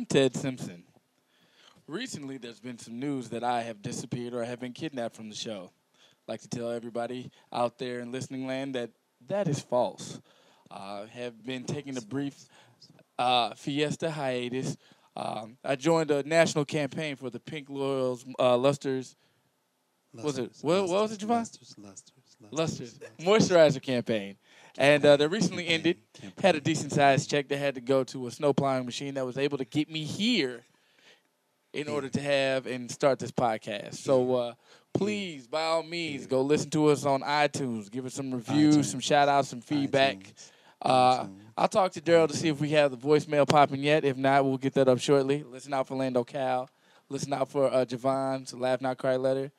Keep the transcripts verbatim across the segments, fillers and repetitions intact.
Ted Simpson. Recently, there's been some news that I have disappeared or have been kidnapped from the show. I'd like to tell everybody out there in listening land that that is false. I uh, have been taking a brief uh, Fiesta hiatus. Um, I joined a national campaign for the Pink Loyals, uh, Luster's. What was it? What, what was it, Javon? Luster's, Luster's, Luster's moisturizer campaign. And uh, that recently ended. Had a decent sized check that had to go to a snow plowing machine that was able to get me here in order to have and start this podcast. So uh, please, by all means, go listen to us on iTunes. Give us some reviews, iTunes. some shout outs, some feedback. iTunes. Uh, iTunes. I'll talk to Daryl to see if we have the voicemail popping yet. If not, we'll get that up shortly. Listen out for Lando Cal. Listen out for uh, Javon's Laugh Not Cry letter.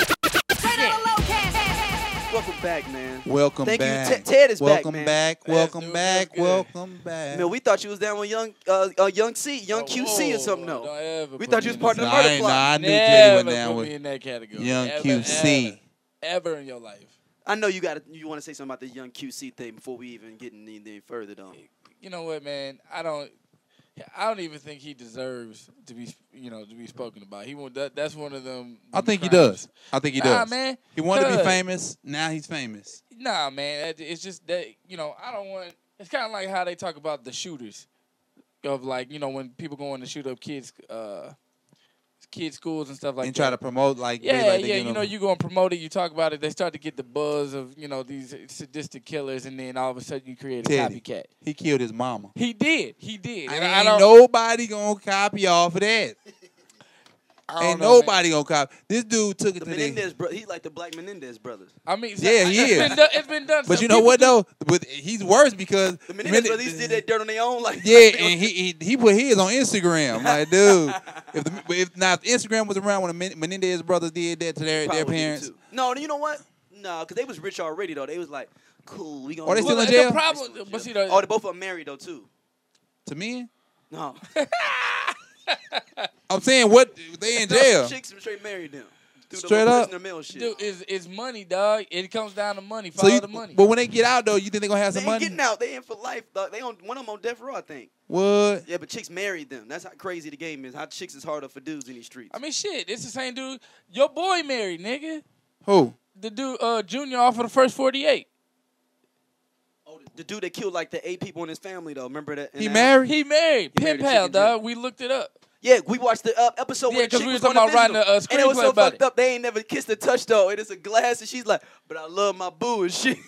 Welcome back, man. Welcome Thank back. you. T- Ted is welcome back, man. back. Yes, Welcome dude, back. good. Welcome back. Man, we thought you was down with young, uh, uh young C, young Oh, Q C or whoa, something. don't No, ever we put thought me you was in part of this the Nah, I murder ain't- plot. nah, I knew Never Teddy went down put with me in that category. young Ever, Q C. Ever, ever in your life. I know you got you want to say something about the young Q C thing before we even get any, any further, though. You know what, man? I don't. I don't even think he deserves to be, you know, to be spoken about. He won't. That, that's one of them. I think he crimes. does. I think he Nah, does. man. He wanted to be Cuz- famous. Now he's famous. Nah, man. that- It's just that, you know, I don't want. It's kind of like how they talk about the shooters, of like, you know, when people go in to shoot up kids, uh, kids schools and stuff like and that. try to promote like they Yeah, like they yeah, give you know, them- you go and promote it, you talk about it, they start to get the buzz of, you know, these sadistic killers, and then all of a sudden you create a Teddy. copycat. he killed his mama. He did, he did. And Ain't I don't, nobody gonna copy off of that. I don't Ain't know, man. nobody gonna copy. This dude took it The to the. Menendez, bro, he's like the Black Menendez brothers. I mean, Yeah, he it's is. Been done, it's been done. But Some you know people what do- though? But he's worse because The Menendez Mende- brothers did that dirt on their own, like Yeah, and he, he he put his on Instagram. Like, dude, if the, if now if Instagram was around when the Men- Menendez brothers did that to their, their Probably did parents, too. No, you know what? No, because they was rich already though. They was like, cool, we gonna. Are they do still it. in the jail? problem, They still in but see, jail. the, Oh, they both are married though too. to me, No, I'm saying what they in jail. Chicks straight married them. Through the Straight little up. prisoner mail shit. dude, it's, it's money, dog. It comes down to money. So Follow you, the money. but when they get out though, you think they gonna have They some ain't money? getting out. They in for life. Dog. They on one of them on death row, I think. What? Yeah, but chicks married them. That's how crazy the game is. How chicks is harder for dudes in these streets. I mean, shit, it's the same dude. Your boy married, nigga. Who? The dude, uh, Junior off of the first forty-eight. Oh, the, the dude that killed like the eight people in his family though. Remember that? in He the married? He married. He Pen married a pal, chicken joint. dog. We looked it up. Yeah, we watched the uh, episode Yeah, where the 'cause chick we was was talking going to about visit writing him. a- a and it was screenplay so about fucked it. up. They ain't never kissed a touch though. It is a glass, and she's like, "But I love my boo and shit."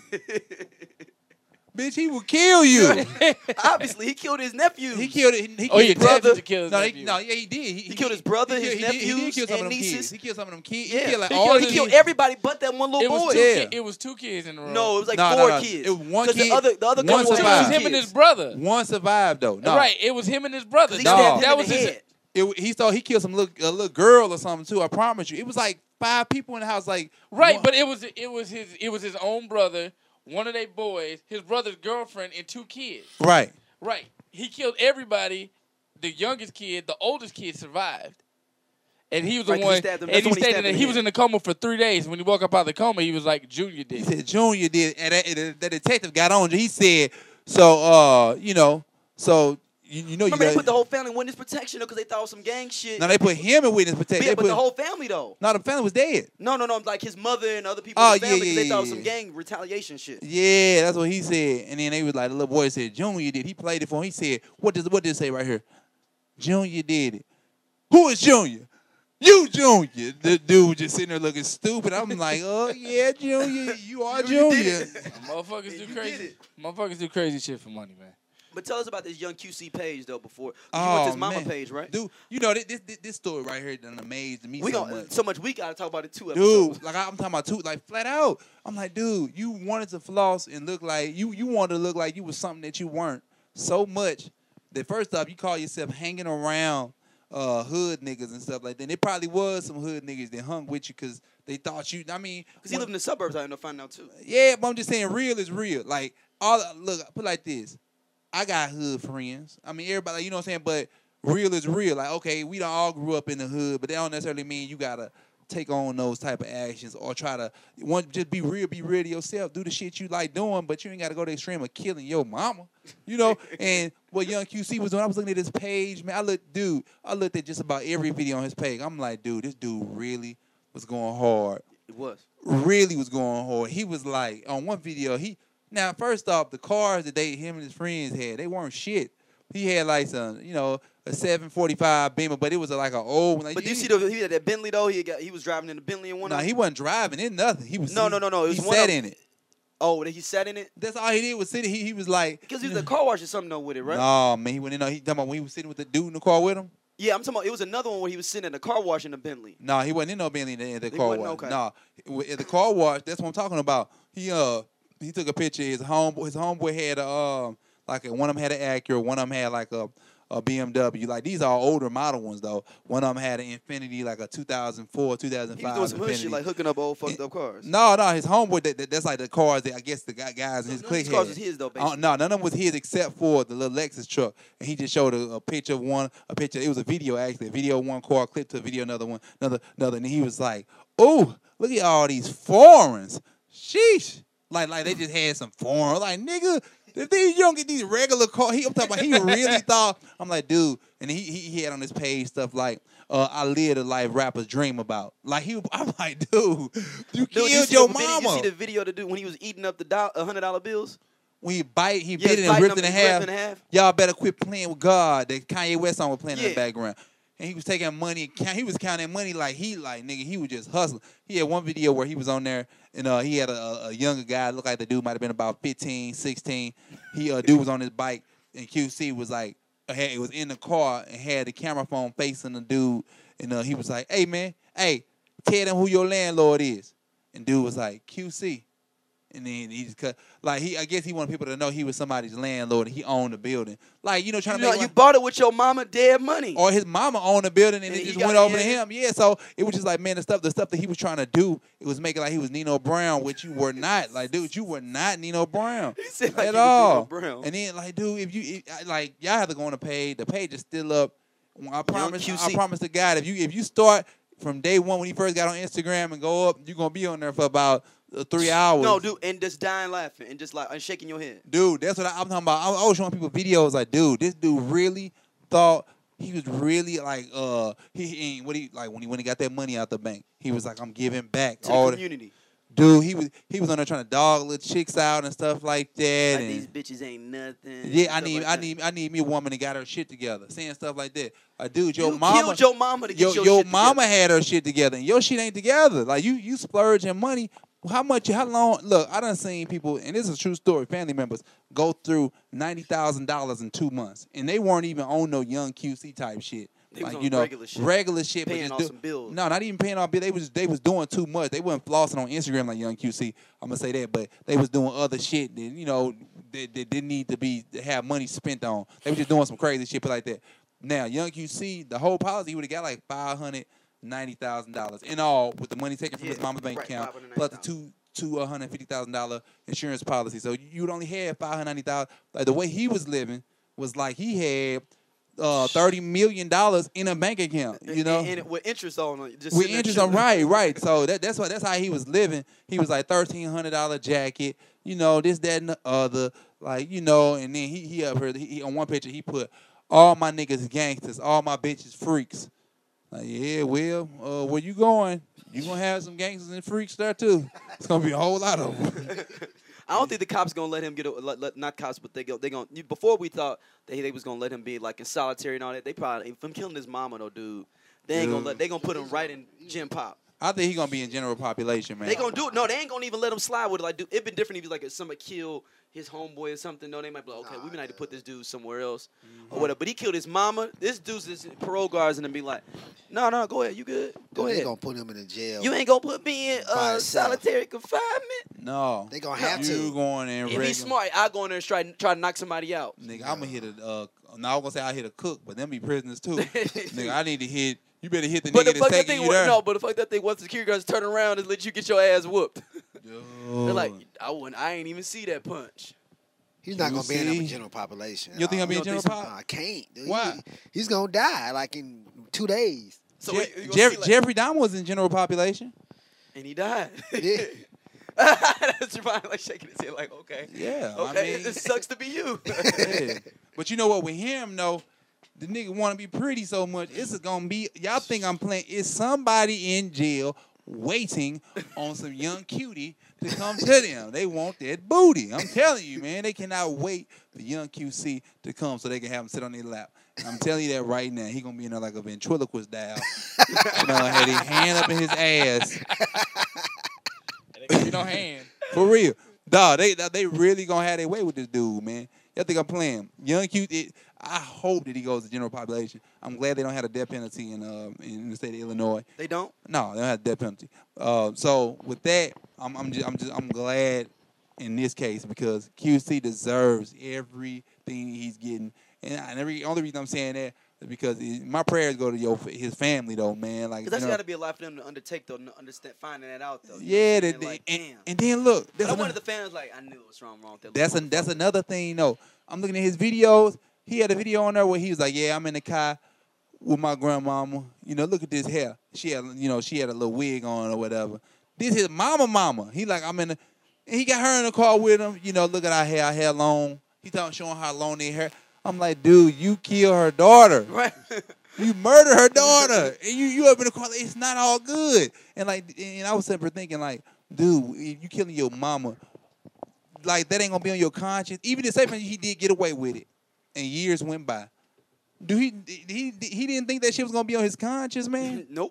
Bitch, he will kill you. Obviously, he killed his nephew. he killed it. He, he Oh, he killed his attempted brother. to kill his no, nephew. he, no, yeah, he did. He, He killed his brother, he, his killed- he did- he did nephews, kill some and of them nieces. kids. He killed some of them kids. Yeah, he killed like he all killed the he his- killed kids. everybody but that one little It was, boy. two Yeah. ki- it was two kids in the room. No, it was like No, no, four no. kids. It was one 'Cause kid. The other, the other One couple it was, was two, it survived. was two him and his kids. brother. One survived though. No. Right, it was him and his brother. 'Cause he dog. stabbed him that in was the his. head. It, he thought he killed some little, a little girl or something too. I promise you. It was like five people in the house. Like Right, one- but it was it was his it was his own brother, one of their boys, his brother's girlfriend, and two kids. right. Right, he killed everybody. The youngest kid, the oldest kid, survived, and he was the Right, 'cause he one. stabbed him. And That's he when he stayed stabbed in. The, him he in was the in the coma for three days. When he woke up out of the coma, he was like, "Junior He did." said Junior did, and that, and the detective got on. He said, "So, uh, you know, so you, you know, you Remember, they got." put the whole family in witness protection because they thought it was some gang shit. Now they put him in witness protection. yeah, They but put, the whole family though. no, the family was dead. No, no, no. Like his mother and other people Oh, in the family yeah, 'cause they yeah, thought it was yeah. some gang retaliation shit. Yeah, that's what he said. And then they was like, the little boy said, Junior did. He played it for him. He said, what does what does it say right here? Junior did it. Who is Junior? You, Junior. The dude was just sitting there looking stupid. I'm like, oh, yeah, Junior. You are You did Junior. it. Motherfuckers Yeah, do you did crazy. it. Motherfuckers do crazy shit for money, man. But tell us about this young Q C page though. Before 'cause you Oh, went to his mama man. page, right? Dude, you know, this, this, this story right here done amazed me we so gonna much. so much we gotta talk about it too. Episodes. Dude, like I'm talking about two, like flat out. I'm like, dude, you wanted to floss and look like you. You wanted to look like you was something that you weren't so much that first off you call yourself hanging around uh, hood niggas and stuff like that. And it probably was some hood niggas that hung with you because they thought you. I mean, Because he when- lived in the suburbs, I ended up finding out too. yeah, but I'm just saying, real is real. Like all look, put it like this. I got hood friends. I mean, everybody, you know what I'm saying. But real is real. Like, okay, we don't all grew up in the hood, but that don't necessarily mean you gotta take on those type of actions or try to want just be real, be real to yourself, do the shit you like doing, but you ain't got to go to the extreme of killing your mama, you know. And what Young Q C was doing, I was looking at his page, man. I looked, dude, I looked at just about every video on his page. I'm like, dude, this dude really was going hard. It was. Really was going hard. He was like, on one video, he now first off, the cars that they him and his friends had, they weren't shit. He had like some, you know, a seven forty-five Beamer, but it was like an old one. Like, But do you see the he had that Bentley though? He got he was driving in the Bentley in one. No, of he them? wasn't driving in nothing. He was No, he, no, no, no. It was he one sat of- in it. Oh, that he sat in it That's all he did was sit. He he was like because he was a car wash or something though with it, right? No, man, he went in. He talking about when he was sitting with the dude in the car with him. Yeah, I'm talking about. It was another one where he was sitting in the car wash in the Bentley. No, he wasn't in no Bentley in the, in the He car wasn't? wash. Okay. No, at the car wash. That's what I'm talking about. He uh he took a picture. His home his homeboy had a um like a, one of them had an Acura. One of them had like a. A B M W, like these are older model ones though. One of them had an Infinity, like a two thousand four, two thousand five. He was doing some hood Infinity. shit like hooking up old fucked up cars. No, no, his homeboy. That, that, that's like the cars that I guess the guy, guys in his None of clique these cars had. was his though, Uh, basically. no, none of them was his except for the little Lexus truck. And he just showed a, a picture of one, a picture. It was a video actually, a video of one car, clip to a video, another one, another, another. And he was like, "Oh, look at all these foreigns, sheesh!" Like, like they just had some foreign. Like, nigga, if these, you don't get these regular cars, he, I'm talking about. He really thought. I'm like, dude, and he he, he had on his page stuff like. Uh, I live the life rappers dream about. Like he, I'm like, dude, you Dude, killed you see your the video, mama. You see the video to do when he was eating up the do- one hundred dollar bills? When he bite, he Yeah, bit it and biting ripped it them in and half. ripped in half. Y'all better quit playing with God. That Kanye West song was playing in Yeah. the background. And he was taking money, count- he was counting money like he, like, nigga, he was just hustling. He had one video where he was on there, and uh, he had a, a younger guy, looked like the dude might have been about fifteen, sixteen. He, uh, dude was on his bike, and Q C was like, had, it was in the car, and had the camera phone facing the dude, and uh, he was like, hey, man, hey, tell them who your landlord is. And dude was like, Q C. And then he just cut, like, he, I guess he wanted people to know he was somebody's landlord and he owned the building. Like, you know, trying You, to know, make you like- bought it with your mama dead money. or his mama owned the building and And it he just got went it, over to yeah. him. Yeah, so it was just like, man, the stuff, the stuff that he was trying to do, it was making like he was Nino Brown, which you were not. Like, dude, you were not Nino Brown He said like at he was all. Nino Brown. And then, like, dude, if you if, I- like, y'all have to go on the page. The page is still up. I promise, Q I C. promise to God, if you if you start from day one when he first got on Instagram and go up, you're gonna be on there for about uh, three hours. No, dude, and just dying laughing and just like and shaking your head. Dude, that's what I, I'm talking about. I I was showing people videos like, dude, this dude really thought he was really like, uh, he, he what he like when he when he got that money out the bank, he was like, I'm giving back To all the the, community. dude. He was he was on there trying to dog little chicks out and stuff like that. Like and these bitches ain't nothing. yeah, I stuff need like I that. need I need me a woman that got her shit together, saying stuff like that. Like, dude, your You mama, killed your mama to get your, your, your shit mama together. had her shit together, and your shit ain't together. Like you, you splurging money. How much? How long? Look, I done seen people, and this is a true story. Family members go through ninety thousand dollars in two months, and they weren't even on no young Q C type shit. They was like on you know, regular shit. regular shit, but Paying just off do- some bills. No, not even paying off bills. They was they was doing too much. They wasn't flossing on Instagram like young Q C. I'm gonna say that, but they was doing other shit that you know that, that didn't need to be to have money spent on. They were just doing some crazy shit like that. Now, young Q C, the whole policy, he would have got like five hundred ninety thousand dollars in all with the money taken from his Yeah, mama's bank right, account, five hundred ninety plus the thousand. two two hundred fifty thousand dollar insurance policy. So you would only have five hundred ninety thousand. Like the way he was living was like he had uh, thirty million dollars in a bank account. You know, and, and with interest on it, just with sitting there interest on chilling. right, right. So that, that's what that's how he was living. He was like thirteen hundred dollar jacket, you know, this, that, and the other, like you know. And then he he up here he, he- on one picture he put all my niggas gangsters, all my bitches freaks. Like yeah, well, uh, where you going? You gonna have some gangsters and freaks there too. It's gonna be a whole lot of them. I don't think the cops gonna let him get a, let, let, not cops, but they go they gonna before we thought they they was gonna let him be like in solitary and all that. They probably if him killing his mama though, dude, they ain't gonna Dude. let they gonna put him right in gym pop. I think he gonna be in general population, man. They gonna do it. No, they ain't gonna even let him slide with it. Like, dude, it'd been different if he like if somebody killed his homeboy or something. No, they might be like, okay, we might have to put this dude somewhere else or whatever. But he killed his mama. This dude's his parole guards and then be like, no, no, go ahead, you good? Go They ahead. gonna put him in a jail. You ain't gonna put me in By uh, himself. solitary confinement. no. They gonna have you to. going in If regular. he's smart, I'll go in there and try, try to knock somebody out. Nigga, I'm gonna hit a. Uh, no, I was gonna say I hit a cook, but them be prisoners too. Nigga, I need to hit. You better hit the But the nigga fuck that's that taking thing you was, there. no, but the fuck that thing was the security guards turn around and let you get your ass whooped. Dude. They're like, I wouldn't, I ain't even see that punch. He's not You gonna be in see? the general population. You think Uh, I'm being You don't general think uh, pop? I can't. Dude. Why? He- he's gonna die like in two days. So Je- we- we gonna Jeff- see, like- Jeffrey Dahmer was in general population. and he died. Yeah. That's Javon like shaking his head like, okay. Yeah, I Okay, mean- it sucks to be you. Yeah. But you know what? With him, though, the nigga want to be pretty so much. It's gonna be. Y'all think I'm playing? It's somebody in jail waiting on some young cutie to come to them. They want that booty. I'm telling you, man. They cannot wait for young Q C to come so they can have him sit on their lap. And I'm telling you that right now. He gonna be in there like a ventriloquist doll. You know, had his hand up in his ass. You know, hand. For real. Dog, they they really gonna have their way with this dude, man. Y'all think I'm playing? Young Q, it, I hope that he goes to general population. I'm glad they don't have a death penalty in uh, in the state of Illinois. They don't? No, they don't have a death penalty. Uh, so with that, I'm I'm just I'm just I'm glad in this case because Q C deserves everything he's getting, and, and every only reason I'm saying that is because it, my prayers go to your his family though, man. Like Because that's you know, got to be a lot for them to undertake, though, to understand, finding that out, though. You yeah, know what that, I'm saying? Like, and, damn. and then look, But there's I another- wanted the fans like, I knew what's wrong, wrong with that. That's a, little that's motherfucker. another thing though. I'm looking at his videos. He had a video on there where he was like, "Yeah, I'm in the car with my grandmama. You know, look at this hair. She had, you know, she had a little wig on or whatever. This his mama, mama. He like, I'm in the, and he got her in the car with him. You know, look at our hair, our hair long. He talking showing how long their hair. I'm like, dude, you killed her daughter. Right. You murdered her daughter, and you you up in the car. It's not all good. And like, and I was sitting there thinking like, dude, if you killing your mama, like that ain't gonna be on your conscience. Even if say he did get away with it, and years went by, do he he he didn't think that shit was gonna be on his conscience, man? Nope.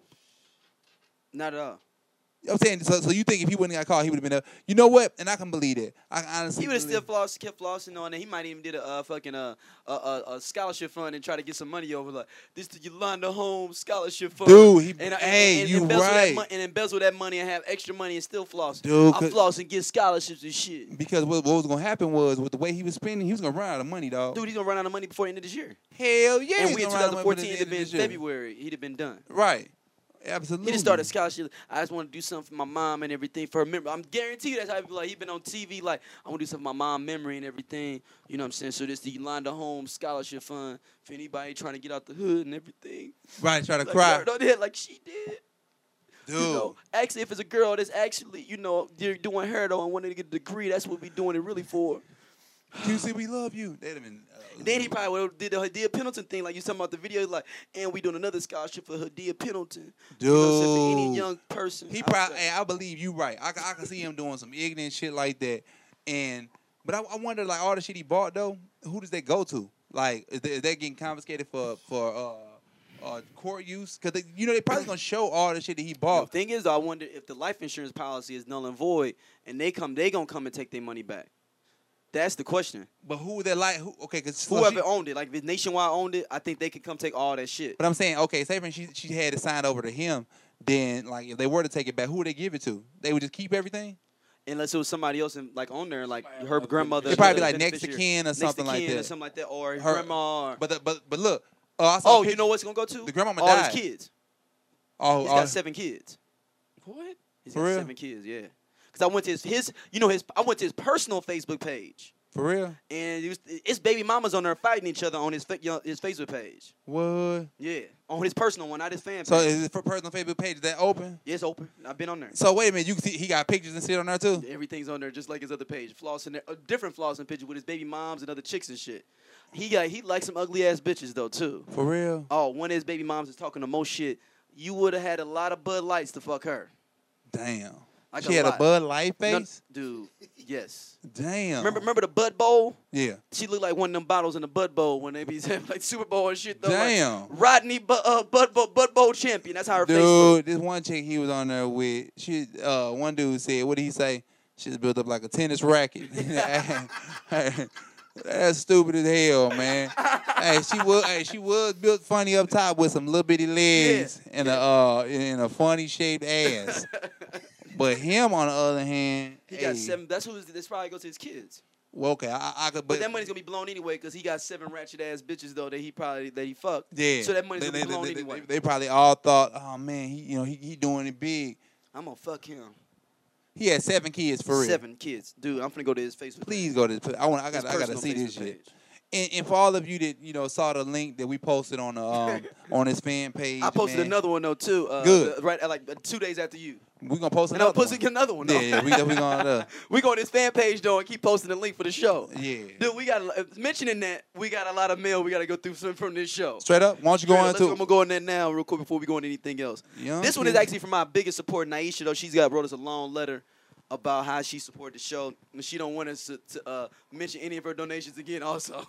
Not at all. I'm saying, so, so you think if he wouldn't got caught, he would have been up? You know what? And I can believe that. I can honestly. He would have believe- still flossed, kept flossing on it. He might even did a uh, fucking uh, a, a, a scholarship fund and try to get some money over. Like, this the Yolanda Holmes scholarship fund. Dude, he- and, uh, hey, and, you embezzle that right. mon- and embezzle that money and have extra money and still floss. Dude, I 'cause- floss and get scholarships and shit. Because what, what was gonna happen was with the way he was spending, he was gonna run out of money, dog. Dude, he's gonna run out of money before the end of this year. Hell yeah. and he's we in gonna run out of money by the twenty fourteen, end it'd have of been this year. February. He'd have been done. Right. Absolutely. He just started scholarship. I just want to do something for my mom and everything for her memory. I'm guaranteed that's how he be like. He been on T V like, I want to do something for my mom memory and everything. You know what I'm saying? So this the Yolanda Holmes Scholarship Fund for anybody trying to get out the hood and everything. Right, try to Like, cry. word on the head like she did. Dude. You know, actually, if it's a girl that's actually, you know, you're doing hair though and wanting to get a degree, that's what we doing it really for. Q C, we love you. That'd have been. Uh, Then he probably would've did the Hadia Pendleton thing, like you talking about the video, like, and we doing another scholarship for Hadia Pendleton. Dude. You know what I'm saying? For any young person. He out probably. there. Hey, I believe you right. I, ca- I can see him doing some ignorant shit like that. And but I, I wonder, like all the shit he bought though, who does that go to? Like, is, they, is that getting confiscated for for uh, uh, court use? Because you know they probably gonna show all the shit that he The bought. thing is, though, I wonder if the life insurance policy is null and void, and they come, they gonna come and take their money back. That's the question. But who that like? Who, okay, because Whoever owned it, like if Nationwide owned it, I think they could come take all that shit. But I'm saying, okay, say when she she had it signed over to him, then like if they were to take it back, who would they give it to? They would just keep everything. Unless it was somebody else in, like on there, like Somebody her else. grandmother. It'd probably be the like next to beneficiary. kin or Next to something like kin that. or something like that, or Her- grandma. Or, But the, but but look, oh, I saw a oh, you picture- know what's gonna go to? The grandmama all died. his kids. Oh, He's oh, got seven kids. What? He's For got real? seven kids. Yeah. Because I went to his his you know his I went to his personal Facebook page. for real? And it was, it's baby mamas on there fighting each other on his fa- you know, his Facebook page. What? Yeah, on his personal one, not his fan page. So is it for personal Facebook page? Is that open? Yeah, it's open. I've been on there. So wait a minute, you can see he got pictures and shit on there too. Everything's on there just like his other page. Flossing there, a different flossing picture with his baby moms and other chicks and shit. He got he likes some ugly ass bitches though too. For real? Oh, one of his baby moms is talking the most shit. You would have had a lot of Bud Lights to fuck her. Damn. Like she a had a lot. Bud Light No- face. dude. Yes. Damn. Remember remember the Bud Bowl? Yeah. She looked like one of them bottles in the Bud Bowl when they be having like Super Bowl and shit though. like, Damn. Rodney Bu- uh, Bud, Bowl, Bud Bowl champion. That's how her face looked. Dude, this one chick he was on there with, she uh one dude said, what did he say? She's built up like a tennis racket. That's stupid as hell, man. Hey, she was hey, she was built funny up top with some little bitty legs Yeah. and a uh and a funny shaped ass. But him on the other hand, He hey, got seven. That's who. This probably goes to his kids. Well, okay, I, I could, But, but, that money's gonna be blown anyway because he got seven ratchet ass bitches though that he probably that he fucked. yeah. So that money's they, gonna be they- blown they- they- anyway. They, probably all thought, oh man, he you know he he doing it big. I'm gonna fuck him. He had seven kids for real. Seven kids, dude. I'm finna go to his Facebook. Please go to. The, I want. I His got. I got to personal see this Facebook shit. page. And, and for all of you that you know saw the link that we posted on the um, on his fan page, I posted man, another one though too. Uh, Good. Right at like uh, two days after you. we gonna post And I'm another one. posting another one. Though. Yeah, yeah, we we gonna uh, we go on this fan page though and keep posting the link for the show. yeah. Dude, we got a- mentioning that we got a lot of mail we got to go through some from this show. Straight up, why don't you go Straight on up, let's- I'm to? gonna go on that now real quick before we go on anything else. Young This one is Kid. actually from my biggest supporter, Naisha. Though she's got wrote us a long letter about how she supported the show, and she don't want us to, to uh, mention any of her donations again. Also,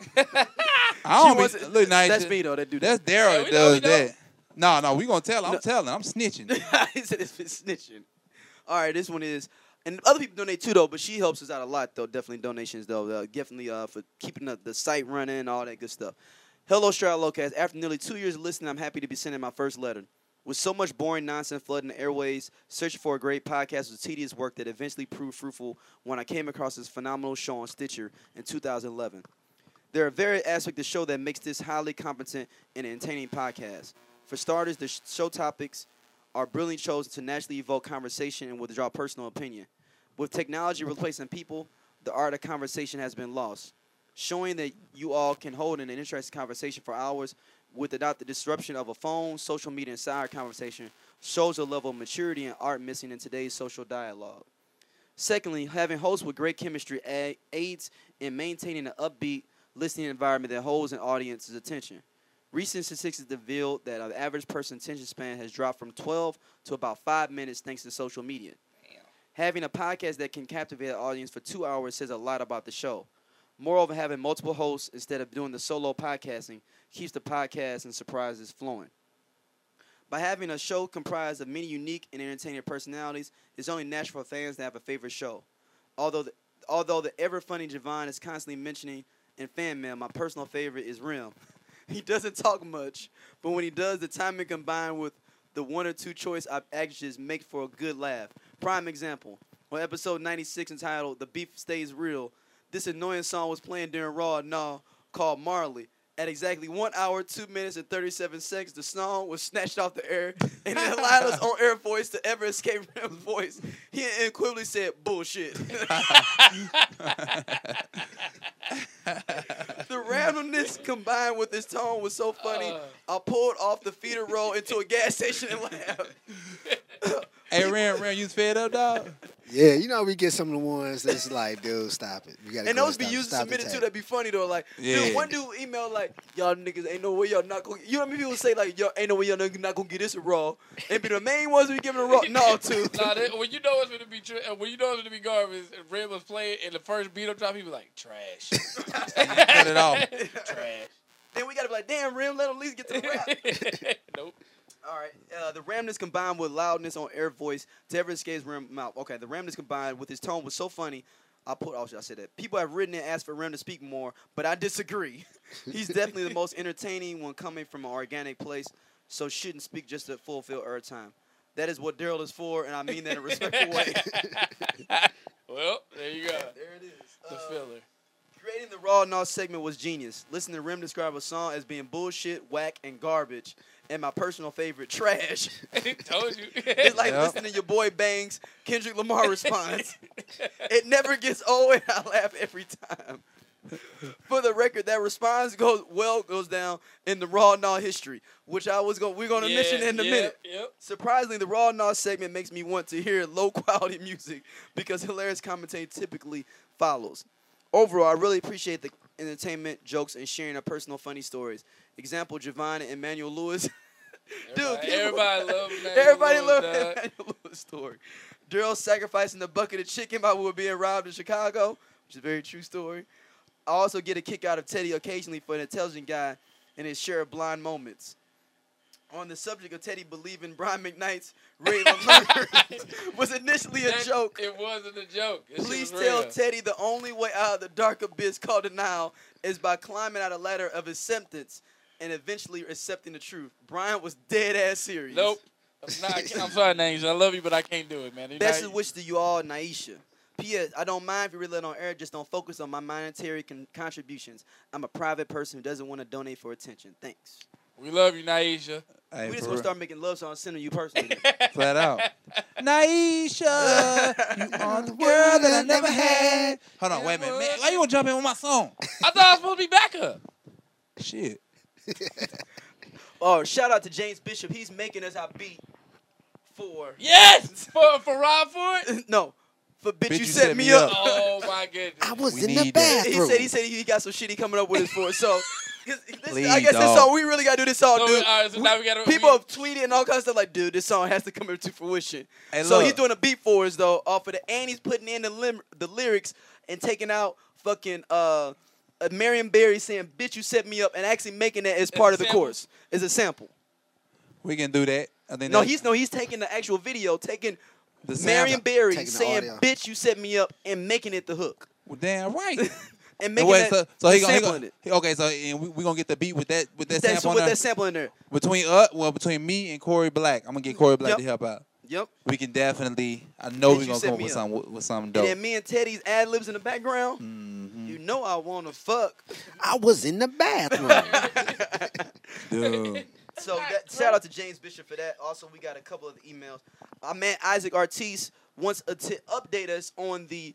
I don't She wants be, it- look, nice. that's me though. That dude. That's Daryl Yeah, that we know, does we know. that. No, no, we gonna tell. I'm No. telling. I'm snitching. he said it's been snitching. All right, this one is, and other people donate too though, but she helps us out a lot though. Definitely donations though. Uh, definitely uh, for keeping the, the site running, all that good stuff. Hello, Stroud Locast. After nearly two years of listening, I'm happy to be sending my first letter. With so much boring nonsense flooding the airways, searching for a great podcast was tedious work that eventually proved fruitful when I came across this phenomenal show on Stitcher in two thousand eleven. There are various aspects of the show that makes this highly competent and entertaining podcast. For starters, the sh- show topics are brilliantly chosen to naturally evoke conversation and withdraw personal opinion. With technology replacing people, the art of conversation has been lost. Showing that you all can hold an interesting conversation for hours without the disruption of a phone, social media, and side conversation shows a level of maturity and art missing in today's social dialogue. Secondly, having hosts with great chemistry a- aids in maintaining an upbeat listening environment that holds an audience's attention. Recent statistics reveal that an average person's attention span has dropped from twelve to about five minutes thanks to social media. Having a podcast that can captivate an audience for two hours says a lot about the show. Moreover, having multiple hosts instead of doing the solo podcasting keeps the podcast and surprises flowing. By having a show comprised of many unique and entertaining personalities, it's only natural for fans to have a favorite show. Although the, although the ever-funny Javon is constantly mentioning in fan mail, my personal favorite is Rim. He doesn't talk much, but when he does, the timing combined with the one or two choice op- actions make for a good laugh. Prime example, on episode ninety-six entitled The Beef Stays Real, this annoying song was playing during Raw Now called Marley. At exactly one hour, two minutes, and thirty-seven seconds, the song was snatched off the air, and it allowed us on-air voice to ever escape Rim's voice. He unequivocally said, bullshit. The randomness combined with his tone was so funny, Uh. I pulled off the feeder roll into a gas station and laughed. Hey, Ram, Ram, you was fed up, dog? Yeah, you know we get some of the ones that's like, dude, stop it. We gotta And go those be stop, used stop the submitted too. tape. That'd be funny though. Like, Yeah. dude, one dude emailed like, "Y'all niggas ain't no way y'all not gonna." You know what I mean? People say like, "Y'all ain't no way y'all niggas not gonna get this a raw." And be the main ones we giving a raw. No, too. Nah, that, when you know it's gonna be tra- uh, when you know it's gonna be garbage, and Red was playing and the first beat up drop, he was like trash, Cut it off. trash. Then we gotta be like, "Damn, Rim, let him at least get to the rap." Nope. All right. Uh, the ramness combined with loudness on air voice to ever escapes Rim mouth. Okay, the ramness combined with his tone was so funny. I put. Oh, I said that. People have written and asked for Rim to speak more, but I disagree. He's definitely the most entertaining when coming from an organic place, so shouldn't speak just to fulfill airtime. That is what Daryl is for, and I mean that in a respectful way. Well, there you go. There it is. The Uh, filler. Creating the Raw Now segment was genius. Listening to Rim describe a song as being bullshit, whack, and garbage, and my personal favorite, trash. Told you. It's like Yep. listening to your boy Bangs, Kendrick Lamar response. It never gets old, and I laugh every time. For the record, that response goes well goes down in the Raw Now history, which I was going we're going to mention in a yeah, minute. Yep. Surprisingly, the Raw Now segment makes me want to hear low quality music because hilarious commentary typically follows. Overall, I really appreciate the entertainment, jokes, and sharing of personal funny stories. Example, Javon and Emmanuel Lewis. Dude, Everybody, people- everybody love Emmanuel Everybody Lewis, loved dog. Emmanuel Lewis' story. Daryl sacrificing the bucket of chicken while we were being robbed in Chicago, which is a very true story. I also get a kick out of Teddy occasionally for an intelligent guy and his share of blind moments. On the subject of Teddy believing Brian McKnight's Ray LaMurder was initially a That- joke. It wasn't a joke. This shit Please was tell real. Teddy the only way out of the dark abyss called denial is by climbing out a ladder of acceptance and eventually accepting the truth. Brian was dead ass serious. Nope. I'm, not, I can't- I'm sorry, Names. I love you, but I can't do it, man. You're Best not- of wish to you all, Naisha. P S. I don't mind if you relate on air, just don't focus on my monetary con- contributions. I'm a private person who doesn't want to donate for attention. Thanks. We love you, Naisha. Hey, we just for gonna real. start making love songs, sending you personally. Flat out. Naisha, you are the girl that I never had. Hold on, wait a minute. Man, why you gonna jump in with my song? I thought I was supposed to be backup. Shit. Oh, shout out to James Bishop. He's making us our beat for Yes, for for Rob Ford. no, for bitch, you, set, me up. Oh my goodness. I was We in the need that. He bathroom. said he said he got some shit he coming up with us for. So this, Please, I guess this dog. song we really gotta do this song, So, dude. all right, so now we gotta- people we- have tweeted and all kinds of stuff like, dude, this song has to come into fruition. Hey, so look. he's doing a beat for us though, off of the and he's putting in the lim- the lyrics and taking out fucking uh, uh Marion Barry saying "bitch you set me up" and actually making that as part a of the sample? chorus. Is a sample. We can do that. I think No, that's he's no, he's taking the actual video, taking the Marion sample. Barry Taking the saying audio. "bitch you set me up" and making it the hook Well, damn right. and making Wait, that so, so he and gonna, he sampling gonna it. okay. So and we we gonna get the beat with that with that That's sample with on there? that sample in there. between uh well between me and Corey Black. I'm gonna get Corey Black Yep. to help out. Yep. We can definitely. I know Did we you gonna set come up me with up? something with something And dope. then me and Teddy's ad libs in the background. Mhm. You know I wanna fuck. I was in the bathroom. Dude. So that, shout out to James Bishop for that. Also, we got a couple of emails. Our man Isaac Ortiz wants to update us on the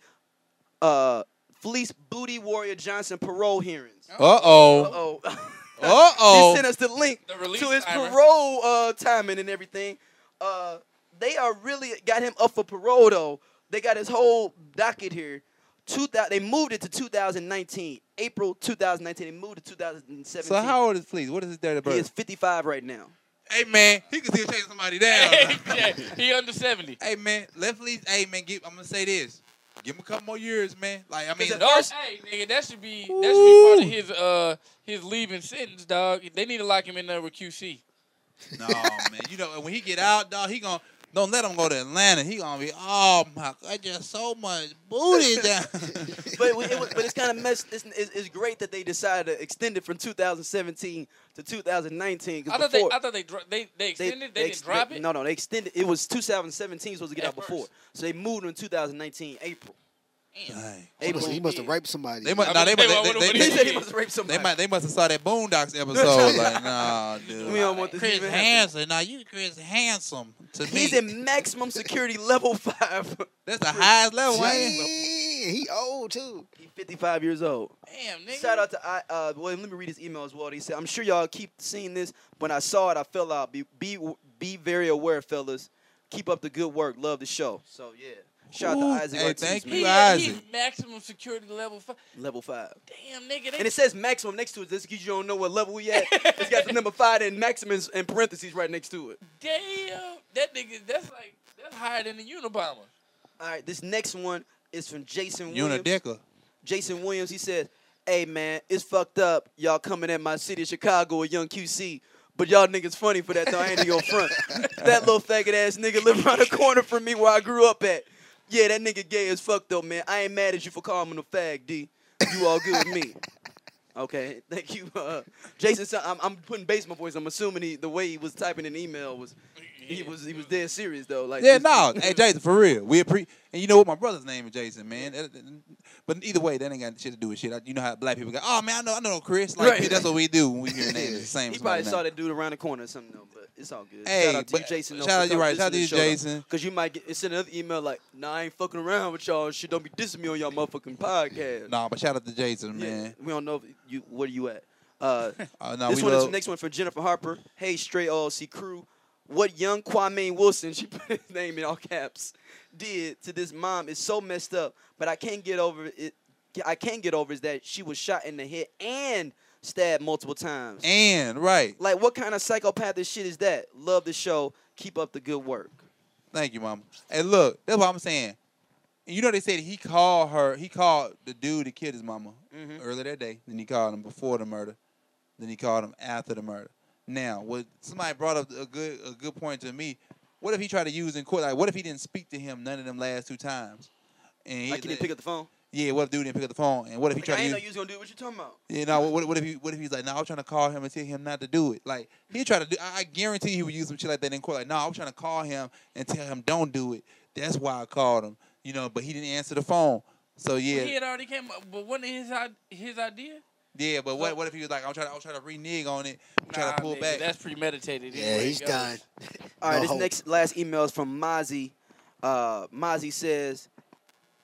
uh, Fleece Booty Warrior Johnson parole hearings. Uh oh. Uh-oh. Uh He oh. sent us the link The release to his timer. parole uh, timing and everything. Uh, they are really got him up for parole though. They got his whole docket here. Two thousand, they moved it to two thousand nineteen, April two thousand nineteen. They moved it to two thousand seventeen. So how old is Fleece? What is his dirty He birth? is fifty-five right now. Hey man, he can still chase somebody down. yeah, he under seventy. Hey man, let Fleece. Hey man, give, I'm gonna say this. Give him a couple more years, man. Like I mean, Cause No, First- hey, nigga, that should be that should be part of his uh his leaving sentence, dog. They need to lock him in there with Q C. no man. You know when he get out, dog, he gonna don't let him go to Atlanta. He gonna be, oh my god, just so much booty down. but it, was- it was, but it's kind of messed. It's, it's, it's great that they decided to extend it from two thousand seventeen to two thousand nineteen. I thought they I thought they dro- they they extended. They, didn't ex- drop it. No, no, they extended. It was two thousand seventeen supposed to get At out before, first. so they moved in two thousand nineteen April. Dang. He must, he must have Yeah. raped somebody. They must, I nah, mean, they, they- must- what- they, what they, He did said they, he must have raped somebody. they might they must have saw that Boondocks episode. Like, nah, dude. We don't want this Chris even happen. Hansen. Now you Chris Handsome to me. He's in maximum security level five. That's the highest level. Dang, ain't it? he old too. He's fifty-five years old. Damn, nigga. Shout out to I. Uh, well, let me read his email as well. He said, "I'm sure y'all keep seeing this. When I saw it, I fell out. Be be be very aware, fellas. Keep up the good work. Love the show. So yeah, shout Ooh, out to Isaac hey, Ortiz, thank man. He, you, had- he Isaac. maximum security level five. Level five. Damn, nigga. They, And it says maximum next to it. Just because you don't know what level we at. It's got the number five and maximum in parentheses right next to it. damn, that nigga. That's like that's higher than the Unabomber. All right, this next one is from Jason Williams. Unidecker. Jason Williams, he said, "Hey man, it's fucked up. Y'all coming at my city of Chicago with Young Q C, but y'all niggas funny for that though. I ain't even gonna front. That little faggot ass nigga live around the corner from me where I grew up at. Yeah, that nigga gay as fuck though, man. I ain't mad at you for calling him a fag, D. You all good with me." Okay, thank you, uh, Jason. So I'm, I'm putting basement voice. I'm assuming he, the way he was typing an email was he was he was dead serious though. Like Yeah, this- no. Hey, Jason, for real. We appre- and you know what? My brother's name is Jason, man. That- that- But either way, that ain't got shit to do with shit. You know how black people go, oh, man, I know, I know Chris. Like, Right. that's what we do when we hear names the same. He probably saw that dude around the corner or something though, but it's all good. Hey, shout out to you, but- Jason. though, shout out for you, right. coming Shout out to you, listening to the show, Jason. though. Cause you might get it's another email like, nah, I ain't fucking around with y'all. Shit, don't be dissing me on y'all motherfucking podcast. Nah, but shout out to Jason, Yeah, man. we don't know if you where you at. Uh, Uh, no, this we one is love- the next one for Jennifer Harper. Hey, Straight L L C crew, what young Kwame Wilson, she put his name in all caps, did to this mom is so messed up. But I can't get over it. I can't get over is that she was shot in the head and stabbed multiple times. And, right. Like, what kind of psychopathic shit is that? Love the show. Keep up the good work. Thank you, mama. Hey, look, that's what I'm saying. And you know they said he called her, he called the dude that killed his mama Mhm. earlier that day. Then he called him before the murder. Then he called him after the murder. Now, what somebody brought up a good a good point to me. What if he tried to use in court? Like, what if he didn't speak to him none of them last two times? And Like, he didn't pick up the phone. Yeah, what if dude didn't pick up the phone? And what if he Like, tried I to ain't know use? you was gonna do what you talking about. You know, what, what if he what if he's like, no, I was trying to call him and tell him not to do it. Like he tried to do. I I guarantee he would use some shit like that in court. Like, no, I was trying to call him and tell him don't do it. That's why I called him. You know, but he didn't answer the phone. So yeah, He had already came up, but wasn't it his i- his idea? yeah. But what what if he was like, I was trying to I was trying to renege on it, trying Nah, to pull nigga, back. That's premeditated. Yeah, anyway, he's go. done. All right, No this hope. next last email is from Mozzie. Uh, Mozzie says,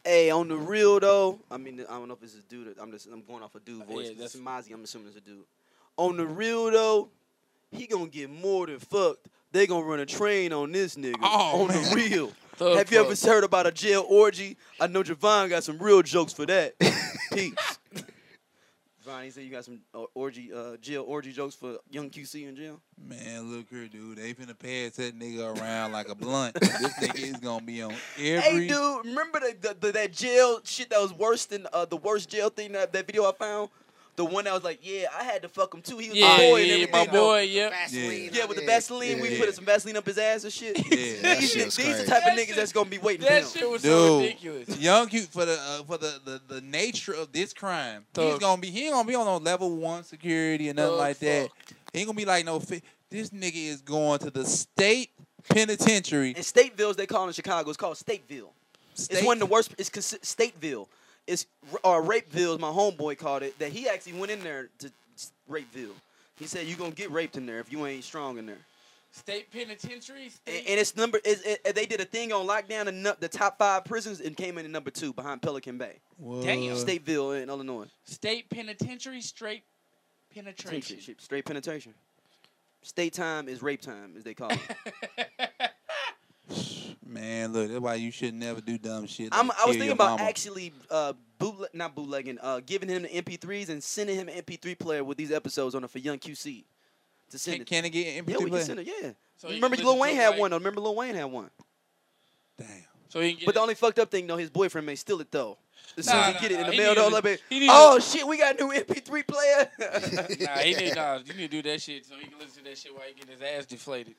Hey, on the real though, I mean, I don't know if it's a dude. I'm just, I'm going off a dude voice. Yeah, That's that's- Mozzie. I'm assuming it's a dude. On the real though, he gonna get more than fucked. They gonna run a train on this nigga. Oh, on man. the real. Thug Have you ever fuck. heard about a jail orgy? I know Javon got some real jokes for that. Peace. Javon, he said you got some uh, orgy, uh, jail orgy jokes for young Q C in jail. Man, look here, dude. They finna pass that nigga around like a blunt. This nigga is gonna be on every. Hey, dude, remember the, the, the that jail shit that was worse than uh, the worst jail thing that that video I found? The one that was like, yeah, I had to fuck him too. He was Yeah, my boy yeah, and yeah, everything. my though. boy, yep. Vaseline. Yeah, with the Vaseline, we yeah. put some Vaseline up his ass and shit. Yeah, that these shit was these the crazy. type of That niggas shit- that's gonna be waiting That for him. shit was so Dude, ridiculous. young cute for the uh, for the, the the nature of this crime. He's Thug. gonna be he ain't gonna be on no level one security or nothing Thug like that. fuck. He ain't gonna be like no. Fi- this nigga is going to the state penitentiary. And Stateville, as they call it in Chicago, it's called Stateville. State, It's one of the worst. It's consi- Stateville. It's or Rapeville, as my homeboy called it. That he actually went in there to s- Rapeville. He said you gonna get raped in there if you ain't strong in there. State penitentiary. And, State. and it's number. It's, it, they did a thing on lockdown and nu- the top five prisons and came in at number two behind Pelican Bay, What? Damn. Stateville in Illinois. State penitentiary. Straight penetration. Straight, straight penetration. State time is rape time, as they call it. Man, look, that's why you should never do dumb shit. I'm, like I was kill thinking your about mama. actually uh, bootleg, not bootlegging, uh, giving him the M P threes and sending him an M P three player with these episodes on it for young Q C to send Can, it. can it get M P Yeah, three we can player? send it. Yeah. So you remember can Lil listen Wayne to it, had right? one. Though. Remember Lil Wayne had one. Damn. So he can get But the it. only fucked up thing though, his boyfriend may steal it though. As soon Nah, as he nah, get it in nah, the he mail, need though, to- like, be, he need to- oh shit, we got a new M P three player. Nah, he need, nah, you need to do that shit so he can listen to that shit while he getting his ass deflated.